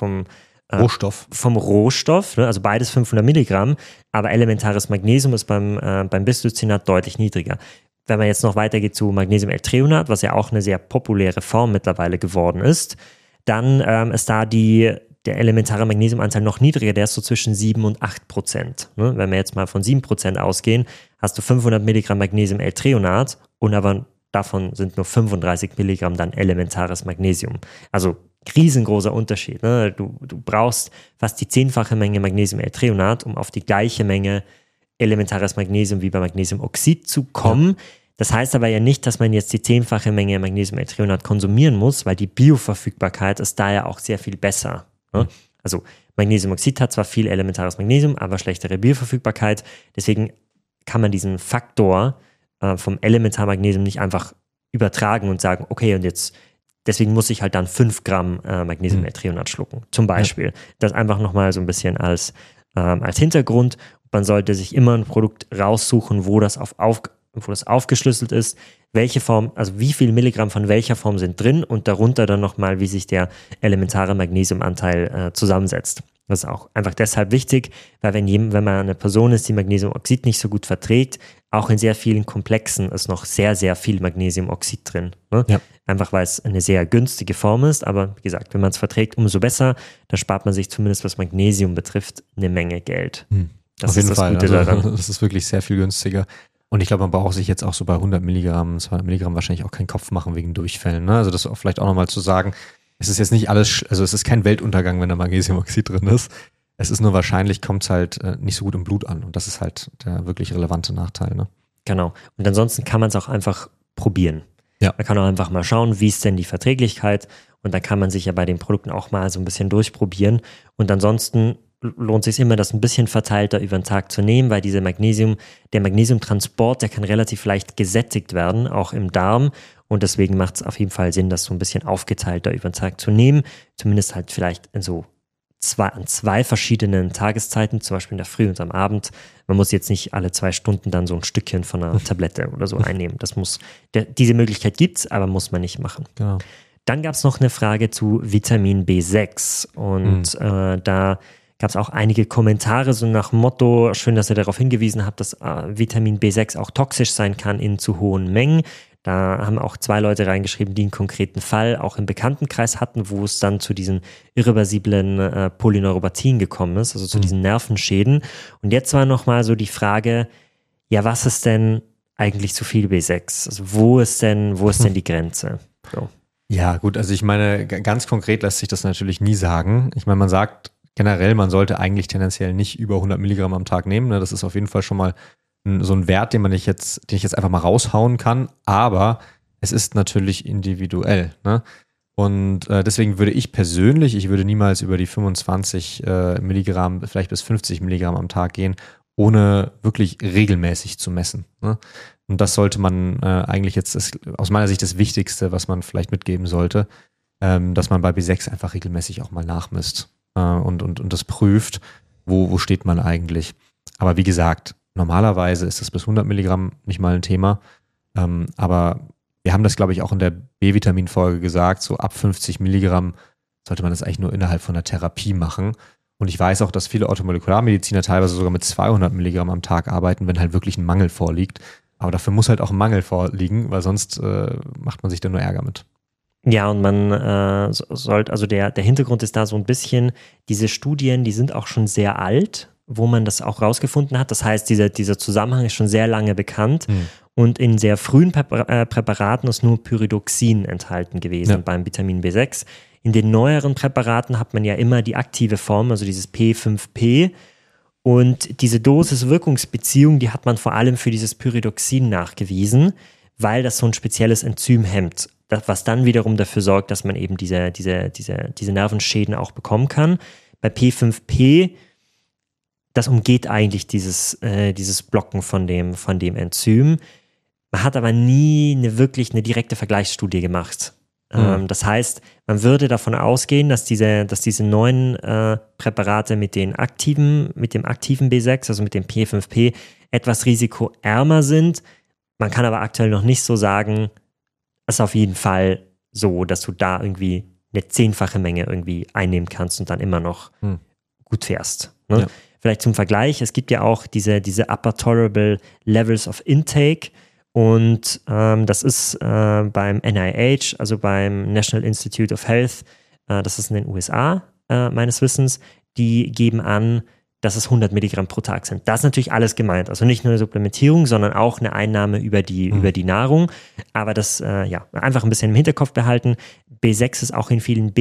Rohstoff, ne? Also beides 500 Milligramm, aber elementares Magnesium ist beim Bisglycinat deutlich niedriger. Wenn man jetzt noch weitergeht zu Magnesium-L-Treonat, was ja auch eine sehr populäre Form mittlerweile geworden ist, dann ist da der elementare Magnesiumanteil noch niedriger, der ist so zwischen 7 und 8%. Ne? Wenn wir jetzt mal von 7% ausgehen, hast du 500 Milligramm Magnesium-L-Treonat und aber davon sind nur 35 Milligramm dann elementares Magnesium. Also riesengroßer Unterschied. Ne? Du brauchst fast die 10-fache Menge Magnesium-L-Treonat, um auf die gleiche Menge elementares Magnesium wie bei Magnesiumoxid zu kommen. Ja. Das heißt aber ja nicht, dass man jetzt die 10-fache Menge Magnesium-L-Treonat konsumieren muss, weil die Bioverfügbarkeit ist da ja auch sehr viel besser. Ne? Also Magnesiumoxid hat zwar viel elementares Magnesium, aber schlechtere Bioverfügbarkeit. Deswegen kann man diesen Faktor vom Elementarmagnesium nicht einfach übertragen und sagen, okay, und jetzt deswegen muss ich halt dann 5 Gramm Magnesium-L-Treonat schlucken, zum Beispiel. Ja. Das einfach nochmal so ein bisschen als Hintergrund. Man sollte sich immer ein Produkt raussuchen, wo das aufgeschlüsselt ist, welche Form, also wie viel Milligramm von welcher Form sind drin und darunter dann nochmal, wie sich der elementare Magnesiumanteil zusammensetzt. Das ist auch einfach deshalb wichtig, weil wenn man eine Person ist, die Magnesiumoxid nicht so gut verträgt, auch in sehr vielen Komplexen ist noch sehr, sehr viel Magnesiumoxid drin. Ne? Ja. Einfach weil es eine sehr günstige Form ist, aber wie gesagt, wenn man es verträgt, umso besser. Da spart man sich zumindest, was Magnesium betrifft, eine Menge Geld. Das Auf ist jeden das Fall. Gute daran. Das ist wirklich sehr viel günstiger. Und ich glaube, man braucht sich jetzt auch so bei 100 Milligramm, 200 Milligramm wahrscheinlich auch keinen Kopf machen wegen Durchfällen. Ne? Also das vielleicht auch nochmal zu sagen, es ist jetzt nicht alles, also es ist kein Weltuntergang, wenn da Magnesiumoxid drin ist. Es ist nur wahrscheinlich, kommt es halt nicht so gut im Blut an. Und das ist halt der wirklich relevante Nachteil. Ne? Genau. Und ansonsten kann man es auch einfach probieren. Ja. Man kann auch einfach mal schauen, wie ist denn die Verträglichkeit. Und dann kann man sich ja bei den Produkten auch mal so ein bisschen durchprobieren. Und ansonsten lohnt es sich immer, das ein bisschen verteilter über den Tag zu nehmen, weil der Magnesiumtransport, der kann relativ leicht gesättigt werden, auch im Darm. Und deswegen macht es auf jeden Fall Sinn, das so ein bisschen aufgeteilter über den Tag zu nehmen. Zumindest halt vielleicht in so an zwei verschiedenen Tageszeiten, zum Beispiel in der Früh und am Abend. Man muss jetzt nicht alle 2 Stunden dann so ein Stückchen von einer Tablette oder so einnehmen. Diese Möglichkeit gibt es, aber muss man nicht machen. Genau. Dann gab es noch eine Frage zu Vitamin B6 und da gab es auch einige Kommentare so nach dem Motto, schön, dass ihr darauf hingewiesen habt, dass Vitamin B6 auch toxisch sein kann in zu hohen Mengen. Da haben auch 2 Leute reingeschrieben, die einen konkreten Fall auch im Bekanntenkreis hatten, wo es dann zu diesen irreversiblen Polyneuropathien gekommen ist, also zu diesen Nervenschäden. Und jetzt war nochmal so die Frage, ja, was ist denn eigentlich zu viel B6? Also wo ist denn die Grenze? So. Ja, gut, also ich meine, ganz konkret lässt sich das natürlich nie sagen. Ich meine, man sagt generell, man sollte eigentlich tendenziell nicht über 100 Milligramm am Tag nehmen. Ne? Das ist auf jeden Fall schon mal so ein Wert, den ich jetzt einfach mal raushauen kann, aber es ist natürlich individuell. Ne? Und deswegen würde ich würde niemals über die 25 Milligramm, vielleicht bis 50 Milligramm am Tag gehen, ohne wirklich regelmäßig zu messen. Ne? Und das sollte man eigentlich ist aus meiner Sicht das Wichtigste, was man vielleicht mitgeben sollte, dass man bei B6 einfach regelmäßig auch mal nachmisst und das prüft, wo steht man eigentlich. Aber wie gesagt, normalerweise ist das bis 100 Milligramm nicht mal ein Thema, aber wir haben das, glaube ich, auch in der B-Vitamin-Folge gesagt, so ab 50 Milligramm sollte man das eigentlich nur innerhalb von der Therapie machen. Und ich weiß auch, dass viele Orthomolekularmediziner teilweise sogar mit 200 Milligramm am Tag arbeiten, wenn halt wirklich ein Mangel vorliegt. Aber dafür muss halt auch ein Mangel vorliegen, weil sonst macht man sich da nur Ärger mit. Ja, und man sollte, also der Hintergrund ist da so ein bisschen, diese Studien, die sind auch schon sehr alt, wo man das auch rausgefunden hat. Das heißt, dieser Zusammenhang ist schon sehr lange bekannt und in sehr frühen Präparaten ist nur Pyridoxin enthalten gewesen beim Vitamin B6. In den neueren Präparaten hat man ja immer die aktive Form, also dieses P5P. Und diese Dosis-Wirkungsbeziehung, die hat man vor allem für dieses Pyridoxin nachgewiesen, weil das so ein spezielles Enzym hemmt, was dann wiederum dafür sorgt, dass man eben diese Nervenschäden auch bekommen kann. Bei P5P, das umgeht eigentlich dieses Blocken von dem Enzym. Man hat aber nie eine direkte Vergleichsstudie gemacht. Das heißt, man würde davon ausgehen, dass diese neuen Präparate mit dem aktiven B6, also mit dem P5P, etwas risikoärmer sind. Man kann aber aktuell noch nicht so sagen, es ist auf jeden Fall so, dass du da irgendwie eine 10-fache Menge irgendwie einnehmen kannst und dann immer noch gut fährst. Ne? Ja. Vielleicht zum Vergleich, es gibt ja auch diese Upper Tolerable Levels of Intake und das ist beim NIH, also beim National Institute of Health, das ist in den USA meines Wissens, die geben an, dass es 100 Milligramm pro Tag sind. Das ist natürlich alles gemeint, also nicht nur eine Supplementierung, sondern auch eine Einnahme über die Nahrung, aber das einfach ein bisschen im Hinterkopf behalten. B6 ist auch in vielen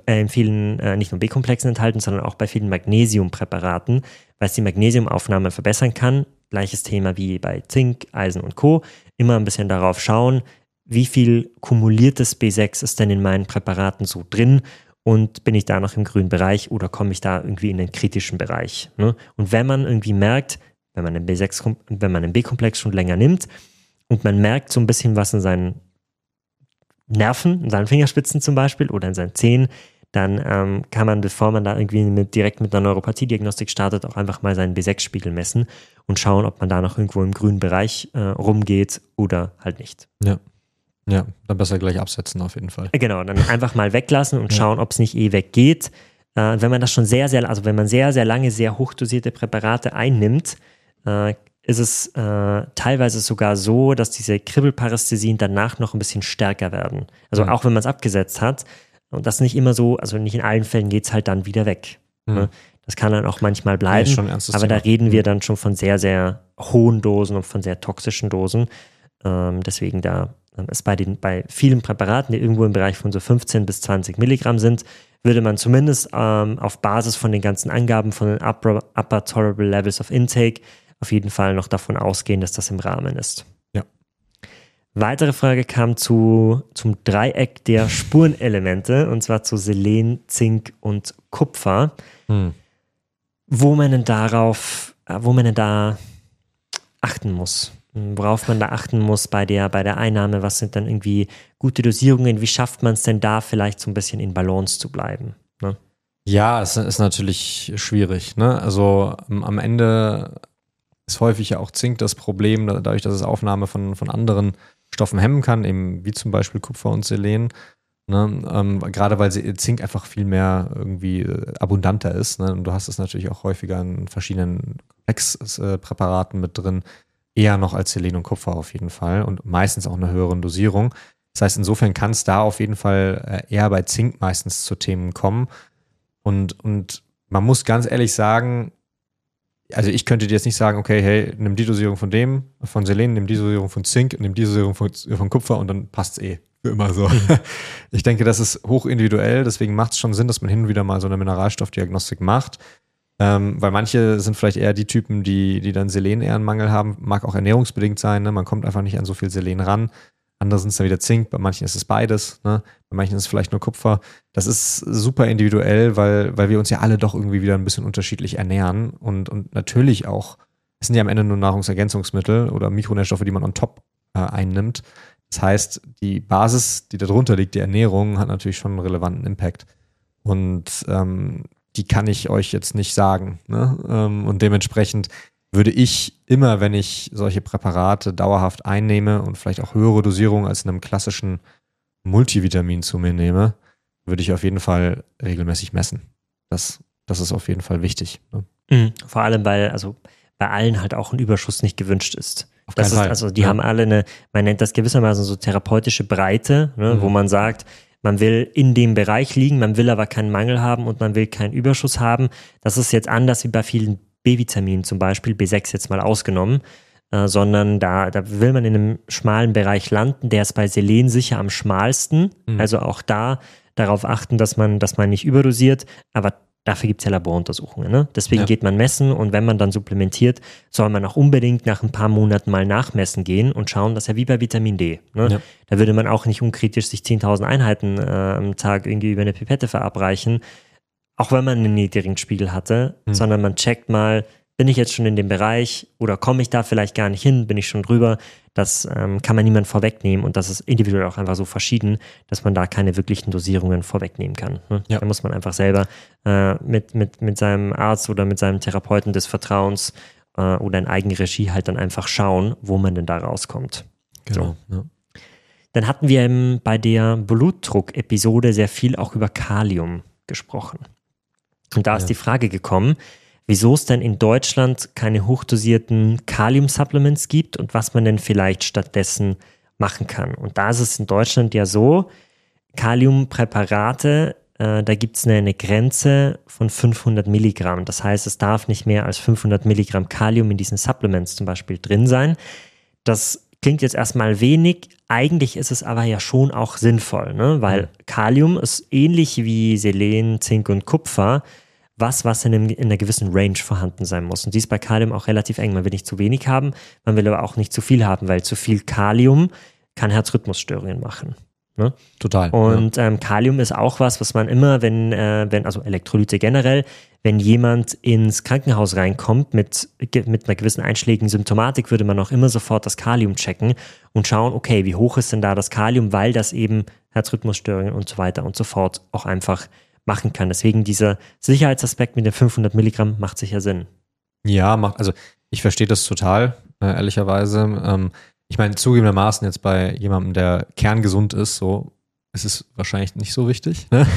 nicht nur B-Komplexen enthalten, sondern auch bei vielen Magnesiumpräparaten, weil es die Magnesiumaufnahme verbessern kann. Gleiches Thema wie bei Zink, Eisen und Co. Immer ein bisschen darauf schauen, wie viel kumuliertes B6 ist denn in meinen Präparaten so drin und bin ich da noch im grünen Bereich oder komme ich da irgendwie in den kritischen Bereich. Ne? Und wenn man irgendwie merkt, wenn man einen B-Komplex schon länger nimmt und man merkt so ein bisschen was in seinen Nerven, in seinen Fingerspitzen zum Beispiel oder in seinen Zehen, dann kann man, bevor man da irgendwie direkt mit einer Neuropathie-Diagnostik startet, auch einfach mal seinen B6-Spiegel messen und schauen, ob man da noch irgendwo im grünen Bereich rumgeht oder halt nicht. Ja, dann besser gleich absetzen auf jeden Fall. Genau, dann einfach mal weglassen und schauen, ob es nicht weggeht. Wenn man das schon wenn man sehr, sehr lange sehr hochdosierte Präparate einnimmt, ist es teilweise sogar so, dass diese Kribbelparästhesien danach noch ein bisschen stärker werden. Also auch wenn man es abgesetzt hat. Und das nicht immer so, also nicht in allen Fällen geht es halt dann wieder weg. Ne? Das kann dann auch manchmal bleiben, aber da reden wir dann schon von sehr, sehr hohen Dosen und von sehr toxischen Dosen. Deswegen da ist bei vielen Präparaten, die irgendwo im Bereich von so 15 bis 20 Milligramm sind, würde man zumindest auf Basis von den ganzen Angaben von den Upper Tolerable Levels of Intake auf jeden Fall noch davon ausgehen, dass das im Rahmen ist. Weitere Frage kam zum Dreieck der Spurenelemente, und zwar zu Selen, Zink und Kupfer. Wo man denn da achten muss. Worauf man da achten muss bei der Einnahme, was sind dann irgendwie gute Dosierungen, wie schafft man es denn da vielleicht so ein bisschen in Balance zu bleiben? Ne? Ja, es ist natürlich schwierig, ne? Also am Ende ist häufig ja auch Zink das Problem, dadurch, dass es Aufnahme von anderen Stoffen hemmen kann, eben wie zum Beispiel Kupfer und Selen. Ne? Gerade weil Zink einfach viel mehr irgendwie abundanter ist. Ne? Und du hast es natürlich auch häufiger in verschiedenen Komplexpräparaten mit drin, eher noch als Selen und Kupfer auf jeden Fall und meistens auch eine höhere Dosierung. Das heißt, insofern kann es da auf jeden Fall eher bei Zink meistens zu Themen kommen. Und man muss ganz ehrlich sagen, also ich könnte dir jetzt nicht sagen, okay, hey, nimm die Dosierung von Selen, nimm die Dosierung von Zink, nimm die Dosierung von Kupfer und dann passt's für immer so. Ich denke, das ist hochindividuell, deswegen macht es schon Sinn, dass man hin und wieder mal so eine Mineralstoffdiagnostik macht, weil manche sind vielleicht eher die Typen, die dann Selen eher einen Mangel haben, mag auch ernährungsbedingt sein, ne? Man kommt einfach nicht an so viel Selen ran. Andere sind es dann wieder Zink, bei manchen ist es beides, ne? Bei manchen ist es vielleicht nur Kupfer. Das ist super individuell, weil wir uns ja alle doch irgendwie wieder ein bisschen unterschiedlich ernähren und natürlich auch, es sind ja am Ende nur Nahrungsergänzungsmittel oder Mikronährstoffe, die man on top einnimmt. Das heißt, die Basis, die darunter liegt, die Ernährung, hat natürlich schon einen relevanten Impact. Und die kann ich euch jetzt nicht sagen, ne? Und dementsprechend würde ich immer, wenn ich solche Präparate dauerhaft einnehme und vielleicht auch höhere Dosierungen als in einem klassischen Multivitamin zu mir nehme, würde ich auf jeden Fall regelmäßig messen. Das ist auf jeden Fall wichtig. Ne? Vor allem, weil also bei allen halt auch ein Überschuss nicht gewünscht ist. Auf keinen Fall. Also die haben alle man nennt das gewissermaßen so therapeutische Breite, ne, wo man sagt, man will in dem Bereich liegen, man will aber keinen Mangel haben und man will keinen Überschuss haben. Das ist jetzt anders wie bei vielen B-Vitaminen zum Beispiel, B6 jetzt mal ausgenommen, sondern da will man in einem schmalen Bereich landen, der ist bei Selen sicher am schmalsten, also auch da darauf achten, dass man nicht überdosiert, aber dafür gibt es ja Laboruntersuchungen, ne? Deswegen geht man messen und wenn man dann supplementiert, soll man auch unbedingt nach ein paar Monaten mal nachmessen gehen und schauen, dass ja wie bei Vitamin D, ne? Ja. Da würde man auch nicht unkritisch sich 10.000 Einheiten am Tag irgendwie über eine Pipette verabreichen, auch wenn man einen niedrigen Spiegel hatte, sondern man checkt mal, bin ich jetzt schon in dem Bereich oder komme ich da vielleicht gar nicht hin, bin ich schon drüber, das kann man niemand vorwegnehmen und das ist individuell auch einfach so verschieden, dass man da keine wirklichen Dosierungen vorwegnehmen kann. Ne? Ja. Da muss man einfach selber mit seinem Arzt oder mit seinem Therapeuten des Vertrauens oder in Eigenregie halt dann einfach schauen, wo man denn da rauskommt. Genau. So. Ja. Dann hatten wir bei der Blutdruck-Episode sehr viel auch über Kalium gesprochen. Und da ist die Frage gekommen, wieso es denn in Deutschland keine hochdosierten Kalium-Supplements gibt und was man denn vielleicht stattdessen machen kann. Und da ist es in Deutschland ja so, Kaliumpräparate, da gibt es eine Grenze von 500 Milligramm. Das heißt, es darf nicht mehr als 500 Milligramm Kalium in diesen Supplements zum Beispiel drin sein. Das klingt jetzt erstmal wenig, eigentlich ist es aber ja schon auch sinnvoll, ne? Weil Kalium ist ähnlich wie Selen, Zink und Kupfer, was in einer gewissen Range vorhanden sein muss. Und die ist bei Kalium auch relativ eng. Man will nicht zu wenig haben, man will aber auch nicht zu viel haben, weil zu viel Kalium kann Herzrhythmusstörungen machen. Ne? Total. Und Kalium ist auch was man immer, wenn also Elektrolyte generell, wenn jemand ins Krankenhaus reinkommt mit einer gewissen einschlägigen Symptomatik, würde man auch immer sofort das Kalium checken und schauen, okay, wie hoch ist denn da das Kalium, weil das eben Herzrhythmusstörungen und so weiter und so fort auch einfach machen kann. Deswegen dieser Sicherheitsaspekt mit den 500 Milligramm macht sicher Sinn. Ja, also ich verstehe das total, ehrlicherweise. Ich meine, zugegebenermaßen jetzt bei jemandem, der kerngesund ist, so ist es wahrscheinlich nicht so wichtig. Ne?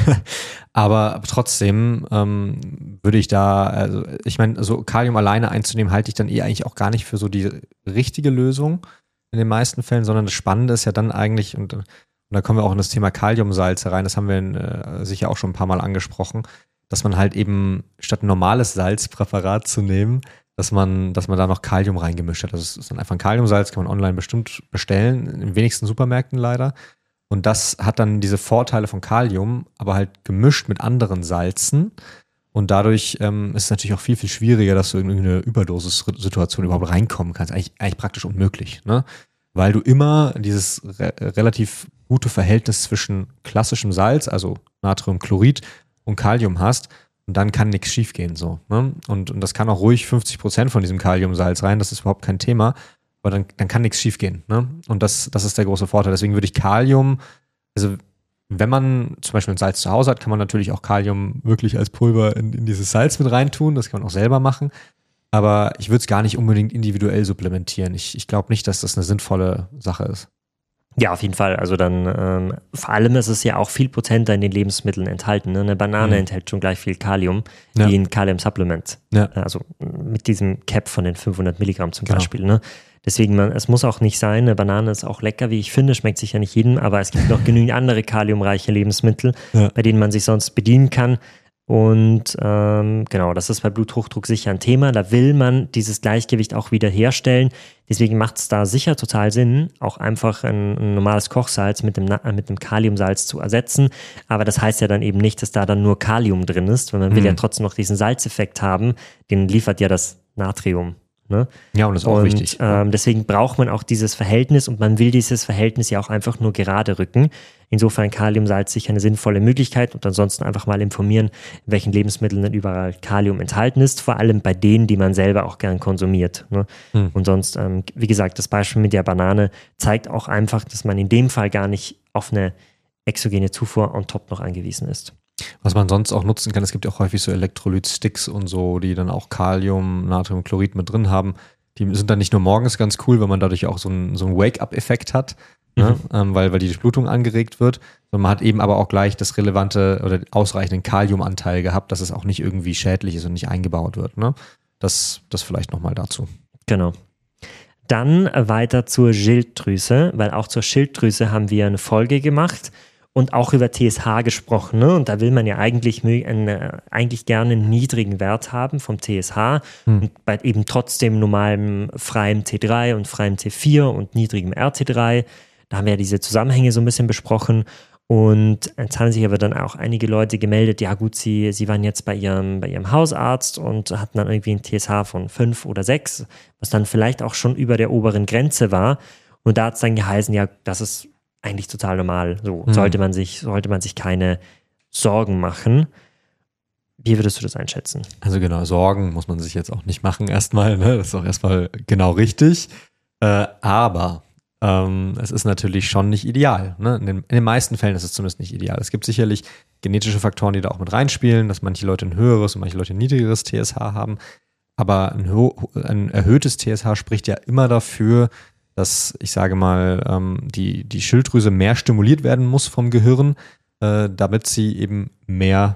Aber trotzdem würde ich da, also ich meine, so Kalium alleine einzunehmen, halte ich dann eigentlich auch gar nicht für so die richtige Lösung in den meisten Fällen, sondern das Spannende ist ja dann eigentlich, und da kommen wir auch in das Thema Kaliumsalze rein, das haben wir sicher auch schon ein paar Mal angesprochen, dass man halt eben statt ein normales Salzpräparat zu nehmen, dass man da noch Kalium reingemischt hat. Das ist dann einfach ein Kaliumsalz, kann man online bestimmt bestellen, in den wenigsten Supermärkten leider. Und das hat dann diese Vorteile von Kalium, aber halt gemischt mit anderen Salzen. Und dadurch ist es natürlich auch viel, viel schwieriger, dass du in irgendeine Überdosis-Situation überhaupt reinkommen kannst. Eigentlich praktisch unmöglich, ne? Weil du immer dieses relativ gute Verhältnis zwischen klassischem Salz, also Natriumchlorid, und Kalium hast. Und dann kann nichts schief gehen, so, ne? Und das kann auch ruhig 50% von diesem Kaliumsalz rein, das ist überhaupt kein Thema. Aber dann kann nichts schief gehen, ne? Und das ist der große Vorteil. Deswegen würde ich Kalium, also wenn man zum Beispiel ein Salz zu Hause hat, kann man natürlich auch Kalium wirklich als Pulver in dieses Salz mit reintun. Das kann man auch selber machen. Aber ich würde es gar nicht unbedingt individuell supplementieren. Ich glaube nicht, dass das eine sinnvolle Sache ist. Ja, auf jeden Fall. Also dann, vor allem ist es ja auch viel potenter in den Lebensmitteln enthalten. Ne? Eine Banane enthält schon gleich viel Kalium, wie ein Kalium-Supplement. Ja. Also mit diesem Cap von den 500 Milligramm zum Beispiel. Ne? Deswegen, es muss auch nicht sein, eine Banane ist auch lecker, wie ich finde, schmeckt sicher nicht jedem, aber es gibt noch genügend andere kaliumreiche Lebensmittel, bei denen man sich sonst bedienen kann. Und genau, das ist bei Bluthochdruck sicher ein Thema. Da will man dieses Gleichgewicht auch wieder herstellen. Deswegen macht es da sicher total Sinn, auch einfach ein normales Kochsalz mit dem Kaliumsalz zu ersetzen. Aber das heißt ja dann eben nicht, dass da dann nur Kalium drin ist, weil man will ja trotzdem noch diesen Salzeffekt haben. Den liefert ja das Natrium. Ne? Ja, und das ist auch wichtig. Deswegen braucht man auch dieses Verhältnis und man will dieses Verhältnis ja auch einfach nur gerade rücken. Insofern Kaliumsalz sicher eine sinnvolle Möglichkeit und ansonsten einfach mal informieren, in welchen Lebensmitteln denn überall Kalium enthalten ist, vor allem bei denen, die man selber auch gern konsumiert. Ne? Und sonst, wie gesagt, das Beispiel mit der Banane zeigt auch einfach, dass man in dem Fall gar nicht auf eine exogene Zufuhr on top noch angewiesen ist. Was man sonst auch nutzen kann, es gibt ja auch häufig so Elektrolyt-Sticks und so, die dann auch Kalium, Natriumchlorid mit drin haben. Die sind dann nicht nur morgens ganz cool, weil man dadurch auch so einen Wake-up-Effekt hat, ne? Weil die Durchblutung angeregt wird. Und man hat eben aber auch gleich das relevante oder ausreichenden Kaliumanteil gehabt, dass es auch nicht irgendwie schädlich ist und nicht eingebaut wird. Ne? Das vielleicht nochmal dazu. Genau. Dann weiter zur Schilddrüse, weil auch zur Schilddrüse haben wir eine Folge gemacht. Und auch über TSH gesprochen. Ne? Und da will man ja eigentlich gerne einen niedrigen Wert haben vom TSH und bei eben trotzdem normalem freiem T3 und freiem T4 und niedrigem RT3. Da haben wir ja diese Zusammenhänge so ein bisschen besprochen. Und jetzt haben sich aber dann auch einige Leute gemeldet, ja gut, sie waren jetzt bei ihrem Hausarzt und hatten dann irgendwie ein TSH von 5 oder 6, was dann vielleicht auch schon über der oberen Grenze war. Und da hat es dann geheißen, ja, das ist eigentlich total normal. So sollte man sich keine Sorgen machen. Wie würdest du das einschätzen? Also genau, Sorgen muss man sich jetzt auch nicht machen erstmal. Ne? Das ist auch erstmal genau richtig. Aber es ist natürlich schon nicht ideal. Ne? In den meisten Fällen ist es zumindest nicht ideal. Es gibt sicherlich genetische Faktoren, die da auch mit reinspielen, dass manche Leute ein höheres und manche Leute ein niedrigeres TSH haben. Aber ein erhöhtes TSH spricht ja immer dafür, dass, ich sage mal, die Schilddrüse mehr stimuliert werden muss vom Gehirn, damit sie eben mehr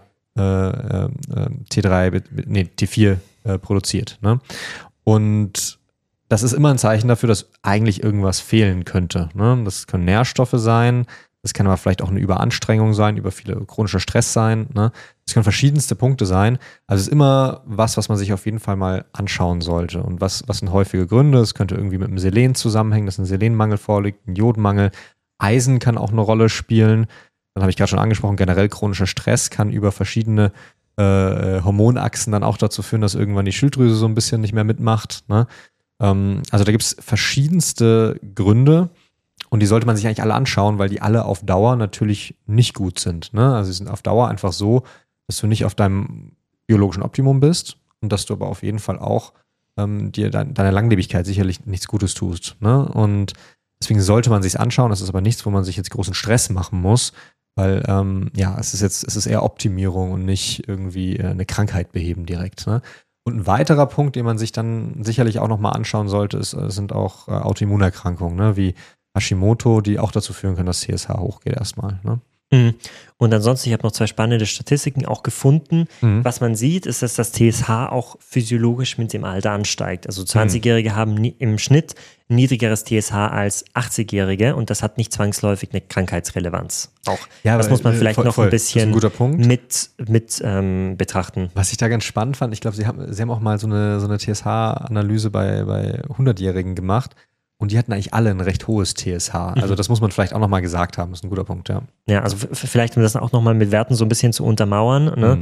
T4 produziert. Ne? Und das ist immer ein Zeichen dafür, dass eigentlich irgendwas fehlen könnte. Ne? Das können Nährstoffe sein, das kann aber vielleicht auch eine Überanstrengung sein, über viele chronischer Stress sein. Ne? Das können verschiedenste Punkte sein. Also es ist immer was man sich auf jeden Fall mal anschauen sollte. Und was sind häufige Gründe? Es könnte irgendwie mit einem Selen zusammenhängen, dass ein Selenmangel vorliegt, ein Jodmangel. Eisen kann auch eine Rolle spielen. Dann habe ich gerade schon angesprochen, generell chronischer Stress kann über verschiedene Hormonachsen dann auch dazu führen, dass irgendwann die Schilddrüse so ein bisschen nicht mehr mitmacht. Ne? Also da gibt es verschiedenste Gründe. Und die sollte man sich eigentlich alle anschauen, weil die alle auf Dauer natürlich nicht gut sind. Ne? Also sie sind auf Dauer einfach so, dass du nicht auf deinem biologischen Optimum bist und dass du aber auf jeden Fall auch dir deiner Langlebigkeit sicherlich nichts Gutes tust. Ne? Und deswegen sollte man sich anschauen. Das ist aber nichts, wo man sich jetzt großen Stress machen muss, weil es ist eher Optimierung und nicht irgendwie eine Krankheit beheben direkt. Ne? Und ein weiterer Punkt, den man sich dann sicherlich auch nochmal anschauen sollte, sind auch Autoimmunerkrankungen, ne? Wie Hashimoto, die auch dazu führen können, dass TSH hochgeht erstmal. Ne? Und ansonsten, ich habe noch 2 spannende Statistiken auch gefunden. Was man sieht, ist, dass das TSH auch physiologisch mit dem Alter ansteigt. Also 20-Jährige haben im Schnitt ein niedrigeres TSH als 80-Jährige und das hat nicht zwangsläufig eine Krankheitsrelevanz. Auch. Ja, das muss man vielleicht noch ein bisschen mit betrachten. Was ich da ganz spannend fand, ich glaube, sie haben auch mal so eine TSH-Analyse bei 100-Jährigen gemacht. Und die hatten eigentlich alle ein recht hohes TSH. Also das muss man vielleicht auch nochmal gesagt haben. Das ist ein guter Punkt, ja. Ja, also vielleicht, um das auch nochmal mit Werten so ein bisschen zu untermauern. Ne?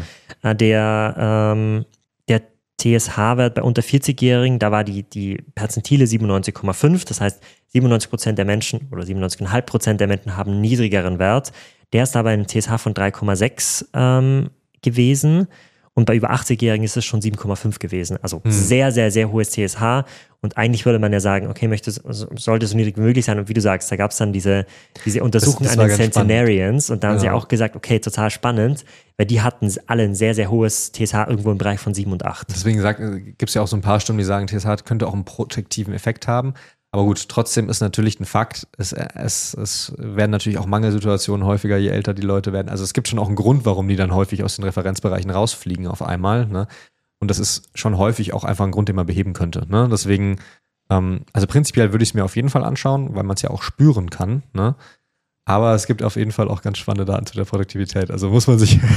Der TSH-Wert bei unter 40-Jährigen, da war die Perzentile 97,5. Das heißt, 97% der Menschen oder 97,5% der Menschen haben einen niedrigeren Wert. Der ist aber ein TSH von 3,6 gewesen. Und bei über 80-Jährigen ist es schon 7,5 gewesen. Also sehr, sehr, sehr hohes TSH. Und eigentlich würde man ja sagen, okay, sollte so niedrig wie möglich sein. Und wie du sagst, da gab es dann diese Untersuchung an den Centenarians. Und da haben sie auch gesagt, okay, total spannend, weil die hatten alle ein sehr, sehr hohes TSH irgendwo im Bereich von 7 und 8. Deswegen gibt es ja auch so ein paar Stimmen, die sagen, TSH könnte auch einen protektiven Effekt haben. Aber gut, trotzdem ist natürlich ein Fakt, es werden natürlich auch Mangelsituationen häufiger, je älter die Leute werden. Also es gibt schon auch einen Grund, warum die dann häufig aus den Referenzbereichen rausfliegen auf einmal. Ne? Und das ist schon häufig auch einfach ein Grund, den man beheben könnte. Ne? Deswegen, also prinzipiell würde ich es mir auf jeden Fall anschauen, weil man es ja auch spüren kann. Ne? Aber es gibt auf jeden Fall auch ganz spannende Daten zu der Produktivität. Also muss man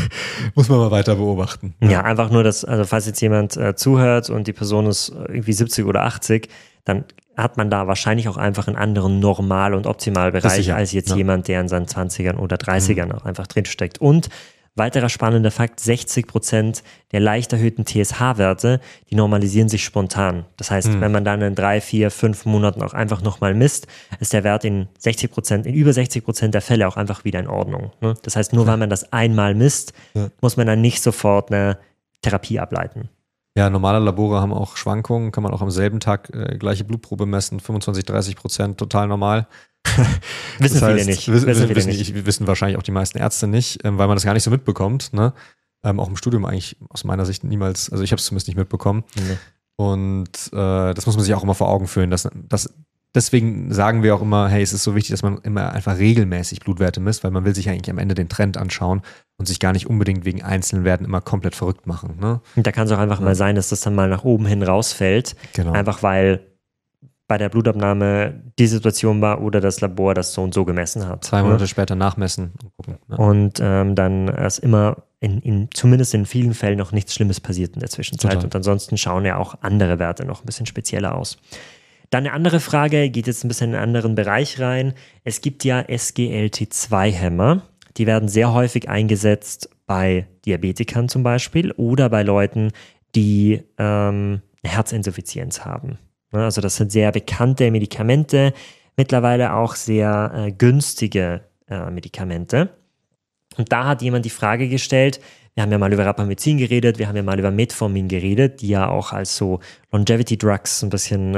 mal weiter beobachten. Ja, einfach nur, also falls jetzt jemand zuhört und die Person ist irgendwie 70 oder 80, dann hat man da wahrscheinlich auch einfach einen anderen Normal- und Optimalbereich als jetzt jemand, der in seinen 20ern oder 30ern auch einfach drinsteckt. Und weiterer spannender Fakt, 60% der leicht erhöhten TSH-Werte, die normalisieren sich spontan. Das heißt, wenn man dann in 3, 4, 5 Monaten auch einfach nochmal misst, ist der Wert in über 60% der Fälle auch einfach wieder in Ordnung. Ne? Das heißt, nur weil man das einmal misst, muss man dann nicht sofort eine Therapie ableiten. Ja, normale Labore haben auch Schwankungen, kann man auch am selben Tag gleiche Blutprobe messen, 25-30%, total normal. Wissen viele nicht. Wissen wahrscheinlich auch die meisten Ärzte nicht, weil man das gar nicht so mitbekommt. Ne? Auch im Studium eigentlich aus meiner Sicht niemals, also ich habe es zumindest nicht mitbekommen. Nee. Und das muss man sich auch immer vor Augen führen. Deswegen sagen wir auch immer, hey, es ist so wichtig, dass man immer einfach regelmäßig Blutwerte misst, weil man will sich eigentlich am Ende den Trend anschauen und sich gar nicht unbedingt wegen einzelnen Werten immer komplett verrückt machen. Ne? Und da kann es auch einfach mal sein, dass das dann mal nach oben hin rausfällt. Genau. Einfach weil bei der Blutabnahme die Situation war oder das Labor das so und so gemessen hat. 2 Monate später nachmessen und gucken. Ne? Und dann ist immer zumindest in vielen Fällen noch nichts Schlimmes passiert in der Zwischenzeit. Total. Und ansonsten schauen ja auch andere Werte noch ein bisschen spezieller aus. Dann eine andere Frage, geht jetzt ein bisschen in einen anderen Bereich rein. Es gibt ja SGLT2-Hämmer, die werden sehr häufig eingesetzt bei Diabetikern zum Beispiel oder bei Leuten, die eine Herzinsuffizienz haben. Also das sind sehr bekannte Medikamente, mittlerweile auch sehr günstige Medikamente. Und da hat jemand die Frage gestellt, wir haben ja mal über Rapamycin geredet, wir haben ja mal über Metformin geredet, die ja auch als so Longevity Drugs ein bisschen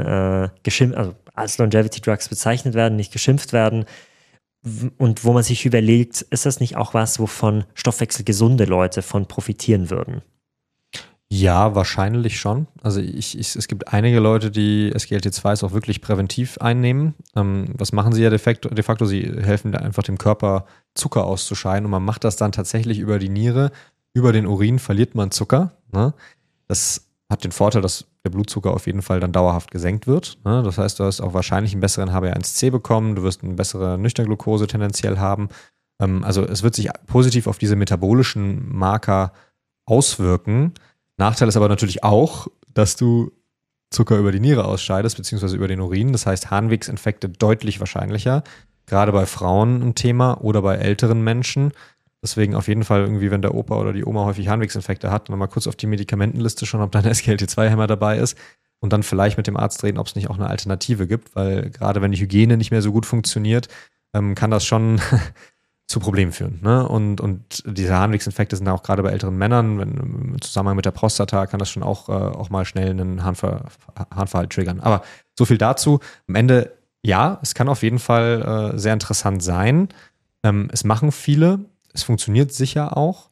als Longevity Drugs bezeichnet werden, nicht geschimpft werden. Und wo man sich überlegt, ist das nicht auch was, wovon stoffwechselgesunde Leute von profitieren würden? Ja, wahrscheinlich schon. Also es gibt einige Leute, die SGLT2s auch wirklich präventiv einnehmen. Was machen sie ja de facto? Sie helfen da einfach dem Körper Zucker auszuscheiden und man macht das dann tatsächlich über die Niere. Über den Urin verliert man Zucker. Ne? Das hat den Vorteil, dass der Blutzucker auf jeden Fall dann dauerhaft gesenkt wird. Ne? Das heißt, du hast auch wahrscheinlich einen besseren HbA1c bekommen, du wirst eine bessere Nüchtern-Glucose tendenziell haben. Also es wird sich positiv auf diese metabolischen Marker auswirken. Nachteil ist aber natürlich auch, dass du Zucker über die Niere ausscheidest, beziehungsweise über den Urin. Das heißt, Harnwegsinfekte deutlich wahrscheinlicher. Gerade bei Frauen ein Thema oder bei älteren Menschen. Deswegen auf jeden Fall irgendwie, wenn der Opa oder die Oma häufig Harnwegsinfekte hat, nochmal kurz auf die Medikamentenliste schauen, ob da ein SGLT2-Hämmer dabei ist und dann vielleicht mit dem Arzt reden, ob es nicht auch eine Alternative gibt, weil gerade wenn die Hygiene nicht mehr so gut funktioniert, kann das schon zu Problemen führen. Ne? Und diese Harnwegsinfekte sind auch gerade bei älteren Männern, im Zusammenhang mit der Prostata kann das schon auch mal schnell einen Harnverhalt triggern. Aber so viel dazu. Am Ende, ja, es kann auf jeden Fall sehr interessant sein. Es machen viele, es funktioniert sicher auch,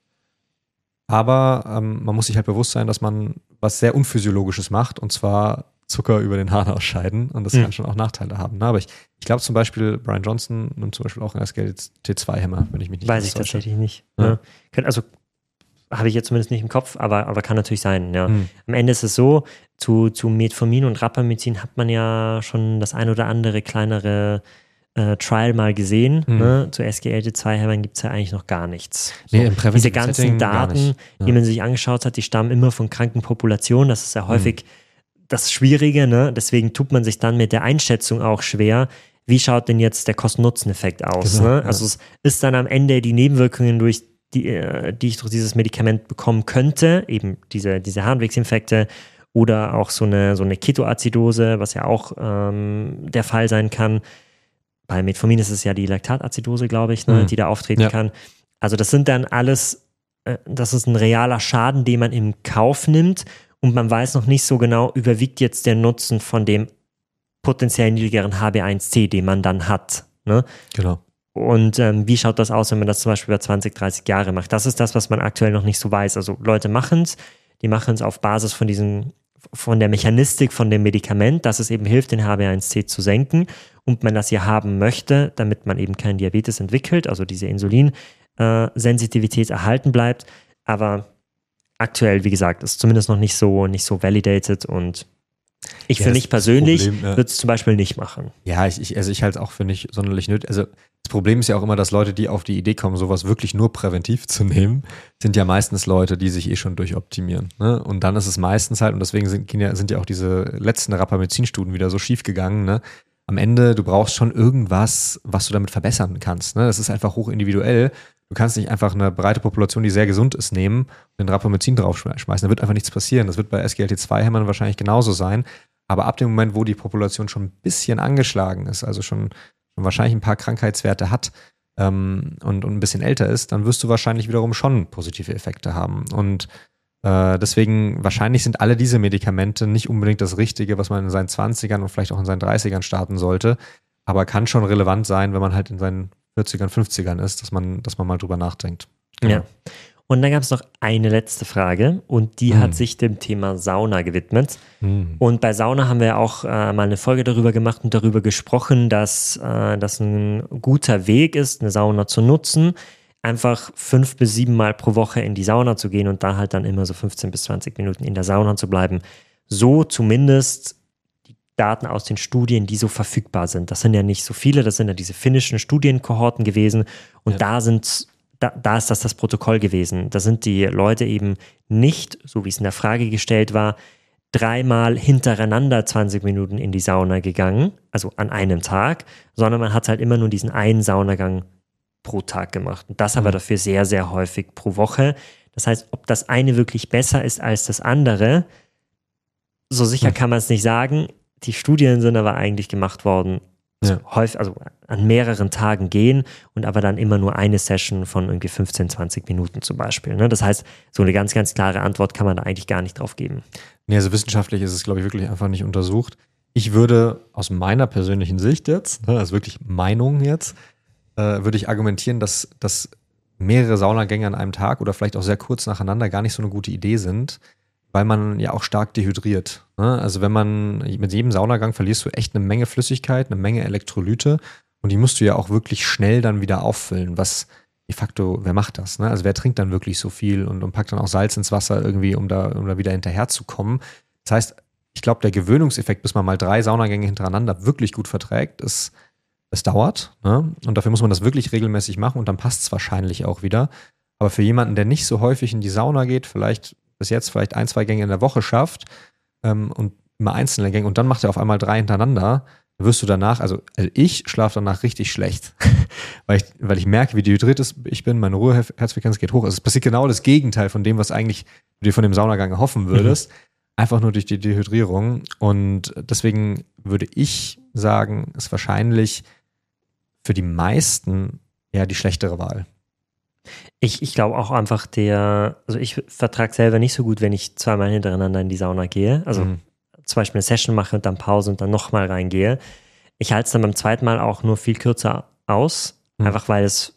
aber man muss sich halt bewusst sein, dass man was sehr Unphysiologisches macht, und zwar Zucker über den Hahn ausscheiden, und das kann schon auch Nachteile haben. Ne? Aber ich glaube zum Beispiel, Brian Johnson nimmt zum Beispiel auch einen SGLT2-Hämmer, wenn ich mich nicht weiß ich tatsächlich nicht. Ja. Also habe ich jetzt zumindest nicht im Kopf, aber kann natürlich sein. Ja. Am Ende ist es so, zu Metformin und Rapamycin hat man ja schon das ein oder andere kleinere Trial mal gesehen. Ne? Zu SGLT2-Hämmern gibt es ja eigentlich noch gar nichts. So, nee, diese ganzen Daten, die man sich angeschaut hat, die stammen immer von kranken Populationen. Das ist ja häufig das Schwierige. Ne? Deswegen tut man sich dann mit der Einschätzung auch schwer. Wie schaut denn jetzt der Kosten-Nutzen-Effekt aus? Genau, ne? Ja. Also es ist dann am Ende die Nebenwirkungen, die ich durch dieses Medikament bekommen könnte, eben diese Harnwegsinfekte oder auch so eine Ketoazidose, was ja auch der Fall sein kann. Bei Metformin ist es ja die Laktatazidose, glaube ich, ne, die da auftreten kann. Also das sind dann alles das ist ein realer Schaden, den man in Kauf nimmt und man weiß noch nicht so genau, überwiegt jetzt der Nutzen von dem potenziell niedrigeren HbA1c, den man dann hat. Ne? Genau. Und wie schaut das aus, wenn man das zum Beispiel über 20, 30 Jahre macht? Das ist das, was man aktuell noch nicht so weiß. Also Leute machen es, die machen es auf Basis von der Mechanistik von dem Medikament, dass es eben hilft, den HbA1c zu senken und man das ja haben möchte, damit man eben keinen Diabetes entwickelt, also diese Insulinsensitivität erhalten bleibt. Aber aktuell, wie gesagt, ist zumindest noch nicht so validated und ich für mich persönlich würde es zum Beispiel nicht machen. Ja, ich halte es auch für nicht sonderlich nötig. Also das Problem ist ja auch immer, dass Leute, die auf die Idee kommen, sowas wirklich nur präventiv zu nehmen, sind ja meistens Leute, die sich schon durchoptimieren. Ne? Und dann ist es meistens halt, und deswegen sind ja auch diese letzten Rapamycin-Studien wieder so schief gegangen, ne? Am Ende, du brauchst schon irgendwas, was du damit verbessern kannst. Ne? Das ist einfach hochindividuell. Du kannst nicht einfach eine breite Population, die sehr gesund ist, nehmen und den Rapamycin draufschmeißen. Da wird einfach nichts passieren. Das wird bei SGLT2-Hämmern wahrscheinlich genauso sein. Aber ab dem Moment, wo die Population schon ein bisschen angeschlagen ist, also schon wahrscheinlich ein paar Krankheitswerte hat und ein bisschen älter ist, dann wirst du wahrscheinlich wiederum schon positive Effekte haben. Und deswegen, wahrscheinlich sind alle diese Medikamente nicht unbedingt das Richtige, was man in seinen 20ern und vielleicht auch in seinen 30ern starten sollte, aber kann schon relevant sein, wenn man halt in seinen 40ern, 50ern ist, dass man mal drüber nachdenkt. Genau. Ja. Und dann gab es noch eine letzte Frage und die hat sich dem Thema Sauna gewidmet. Und bei Sauna haben wir auch mal eine Folge darüber gemacht und darüber gesprochen, dass das ein guter Weg ist, eine Sauna zu nutzen, einfach 5 bis 7 Mal pro Woche in die Sauna zu gehen und da halt dann immer so 15 bis 20 Minuten in der Sauna zu bleiben. So zumindest die Daten aus den Studien, die so verfügbar sind. Das sind ja nicht so viele, das sind ja diese finnischen Studienkohorten gewesen und da ist das Protokoll gewesen. Da sind die Leute eben nicht, so wie es in der Frage gestellt war, 3 Mal hintereinander 20 Minuten in die Sauna gegangen, also an einem Tag, sondern man hat halt immer nur diesen einen Saunagang pro Tag gemacht. Und das aber dafür sehr, sehr häufig pro Woche. Das heißt, ob das eine wirklich besser ist als das andere, so sicher kann man es nicht sagen. Die Studien sind aber eigentlich gemacht worden, häufig, also an mehreren Tagen gehen und aber dann immer nur eine Session von irgendwie 15, 20 Minuten zum Beispiel. Ne? Das heißt, so eine ganz, ganz klare Antwort kann man da eigentlich gar nicht drauf geben. Nee, also wissenschaftlich ist es, glaube ich, wirklich einfach nicht untersucht. Ich würde aus meiner persönlichen Sicht jetzt, also wirklich Meinung jetzt, würde ich argumentieren, dass mehrere Saunagänge an einem Tag oder vielleicht auch sehr kurz nacheinander gar nicht so eine gute Idee sind, weil man ja auch stark dehydriert. Ne? Also wenn man mit jedem Saunagang verlierst du echt eine Menge Flüssigkeit, eine Menge Elektrolyte und die musst du ja auch wirklich schnell dann wieder auffüllen, was de facto, wer macht das? Ne? Also wer trinkt dann wirklich so viel und packt dann auch Salz ins Wasser irgendwie, um da wieder hinterherzukommen. Das heißt, ich glaube, der Gewöhnungseffekt, bis man mal 3 Saunagänge hintereinander wirklich gut verträgt, es dauert. Ne? Und dafür muss man das wirklich regelmäßig machen und dann passt es wahrscheinlich auch wieder. Aber für jemanden, der nicht so häufig in die Sauna geht, vielleicht 1, 2 Gänge in der Woche schafft und immer einzelne Gänge und dann macht er auf einmal 3 hintereinander, wirst du danach, also ich schlafe danach richtig schlecht, weil ich merke, wie dehydriert ich bin, meine Ruheherzfrequenz geht hoch. Also es passiert genau das Gegenteil von dem, was eigentlich du dir von dem Saunagang erhoffen würdest, einfach nur durch die Dehydrierung. Und deswegen würde ich sagen, ist wahrscheinlich für die meisten eher die schlechtere Wahl. Ich glaube auch einfach also ich vertrage selber nicht so gut, wenn ich 2 Mal hintereinander in die Sauna gehe. Also zum Beispiel eine Session mache und dann Pause und dann nochmal reingehe. Ich halte es dann beim 2. Mal auch nur viel kürzer aus, einfach weil das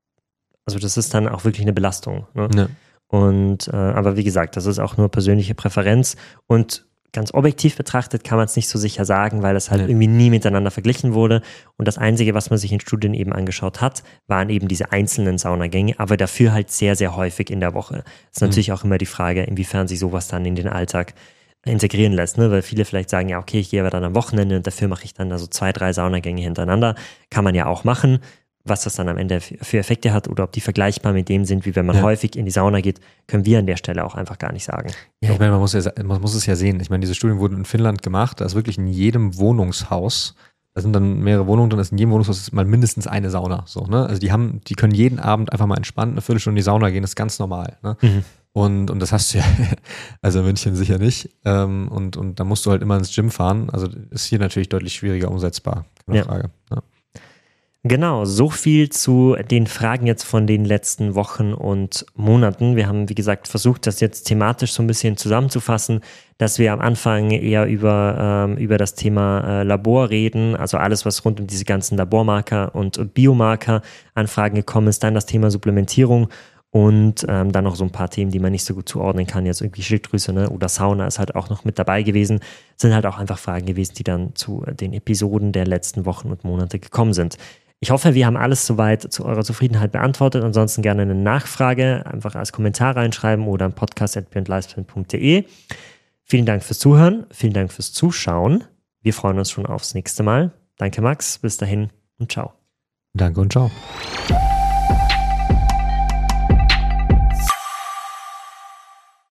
ist dann auch wirklich eine Belastung. Ne? Ja. Und aber wie gesagt, das ist auch nur persönliche Präferenz und ganz objektiv betrachtet kann man es nicht so sicher sagen, weil das halt irgendwie nie miteinander verglichen wurde. Und das Einzige, was man sich in Studien eben angeschaut hat, waren eben diese einzelnen Saunagänge, aber dafür halt sehr, sehr häufig in der Woche. Das ist natürlich auch immer die Frage, inwiefern sich sowas dann in den Alltag integrieren lässt, ne? Weil viele vielleicht sagen, ja okay, ich gehe aber dann am Wochenende und dafür mache ich dann also 2, 3 Saunagänge hintereinander. Kann man ja auch machen. Was das dann am Ende für Effekte hat oder ob die vergleichbar mit dem sind, wie wenn man häufig in die Sauna geht, können wir an der Stelle auch einfach gar nicht sagen. Ja, ich meine, man muss es ja sehen. Ich meine, diese Studien wurden in Finnland gemacht, da ist wirklich in jedem Wohnungshaus, da sind dann mehrere Wohnungen drin, in jedem Wohnungshaus ist mal mindestens eine Sauna. So, ne? Also die können jeden Abend einfach mal entspannt eine Viertelstunde in die Sauna gehen, das ist ganz normal. Ne? Und das hast du ja, also in München sicher nicht. Und da musst du halt immer ins Gym fahren. Also ist hier natürlich deutlich schwieriger umsetzbar. Keine Frage. Ja. Genau, so viel zu den Fragen jetzt von den letzten Wochen und Monaten. Wir haben, wie gesagt, versucht, das jetzt thematisch so ein bisschen zusammenzufassen, dass wir am Anfang eher über das Thema Labor reden, also alles, was rund um diese ganzen Labormarker und Biomarker-Anfragen gekommen ist, dann das Thema Supplementierung und dann noch so ein paar Themen, die man nicht so gut zuordnen kann, jetzt irgendwie Schilddrüse, ne? Oder Sauna ist halt auch noch mit dabei gewesen, sind halt auch einfach Fragen gewesen, die dann zu den Episoden der letzten Wochen und Monate gekommen sind. Ich hoffe, wir haben alles soweit zu eurer Zufriedenheit beantwortet. Ansonsten gerne eine Nachfrage einfach als Kommentar reinschreiben oder am podcast@beyondlifespan.de. Vielen Dank fürs Zuhören, vielen Dank fürs Zuschauen. Wir freuen uns schon aufs nächste Mal. Danke Max, bis dahin und ciao. Danke und ciao.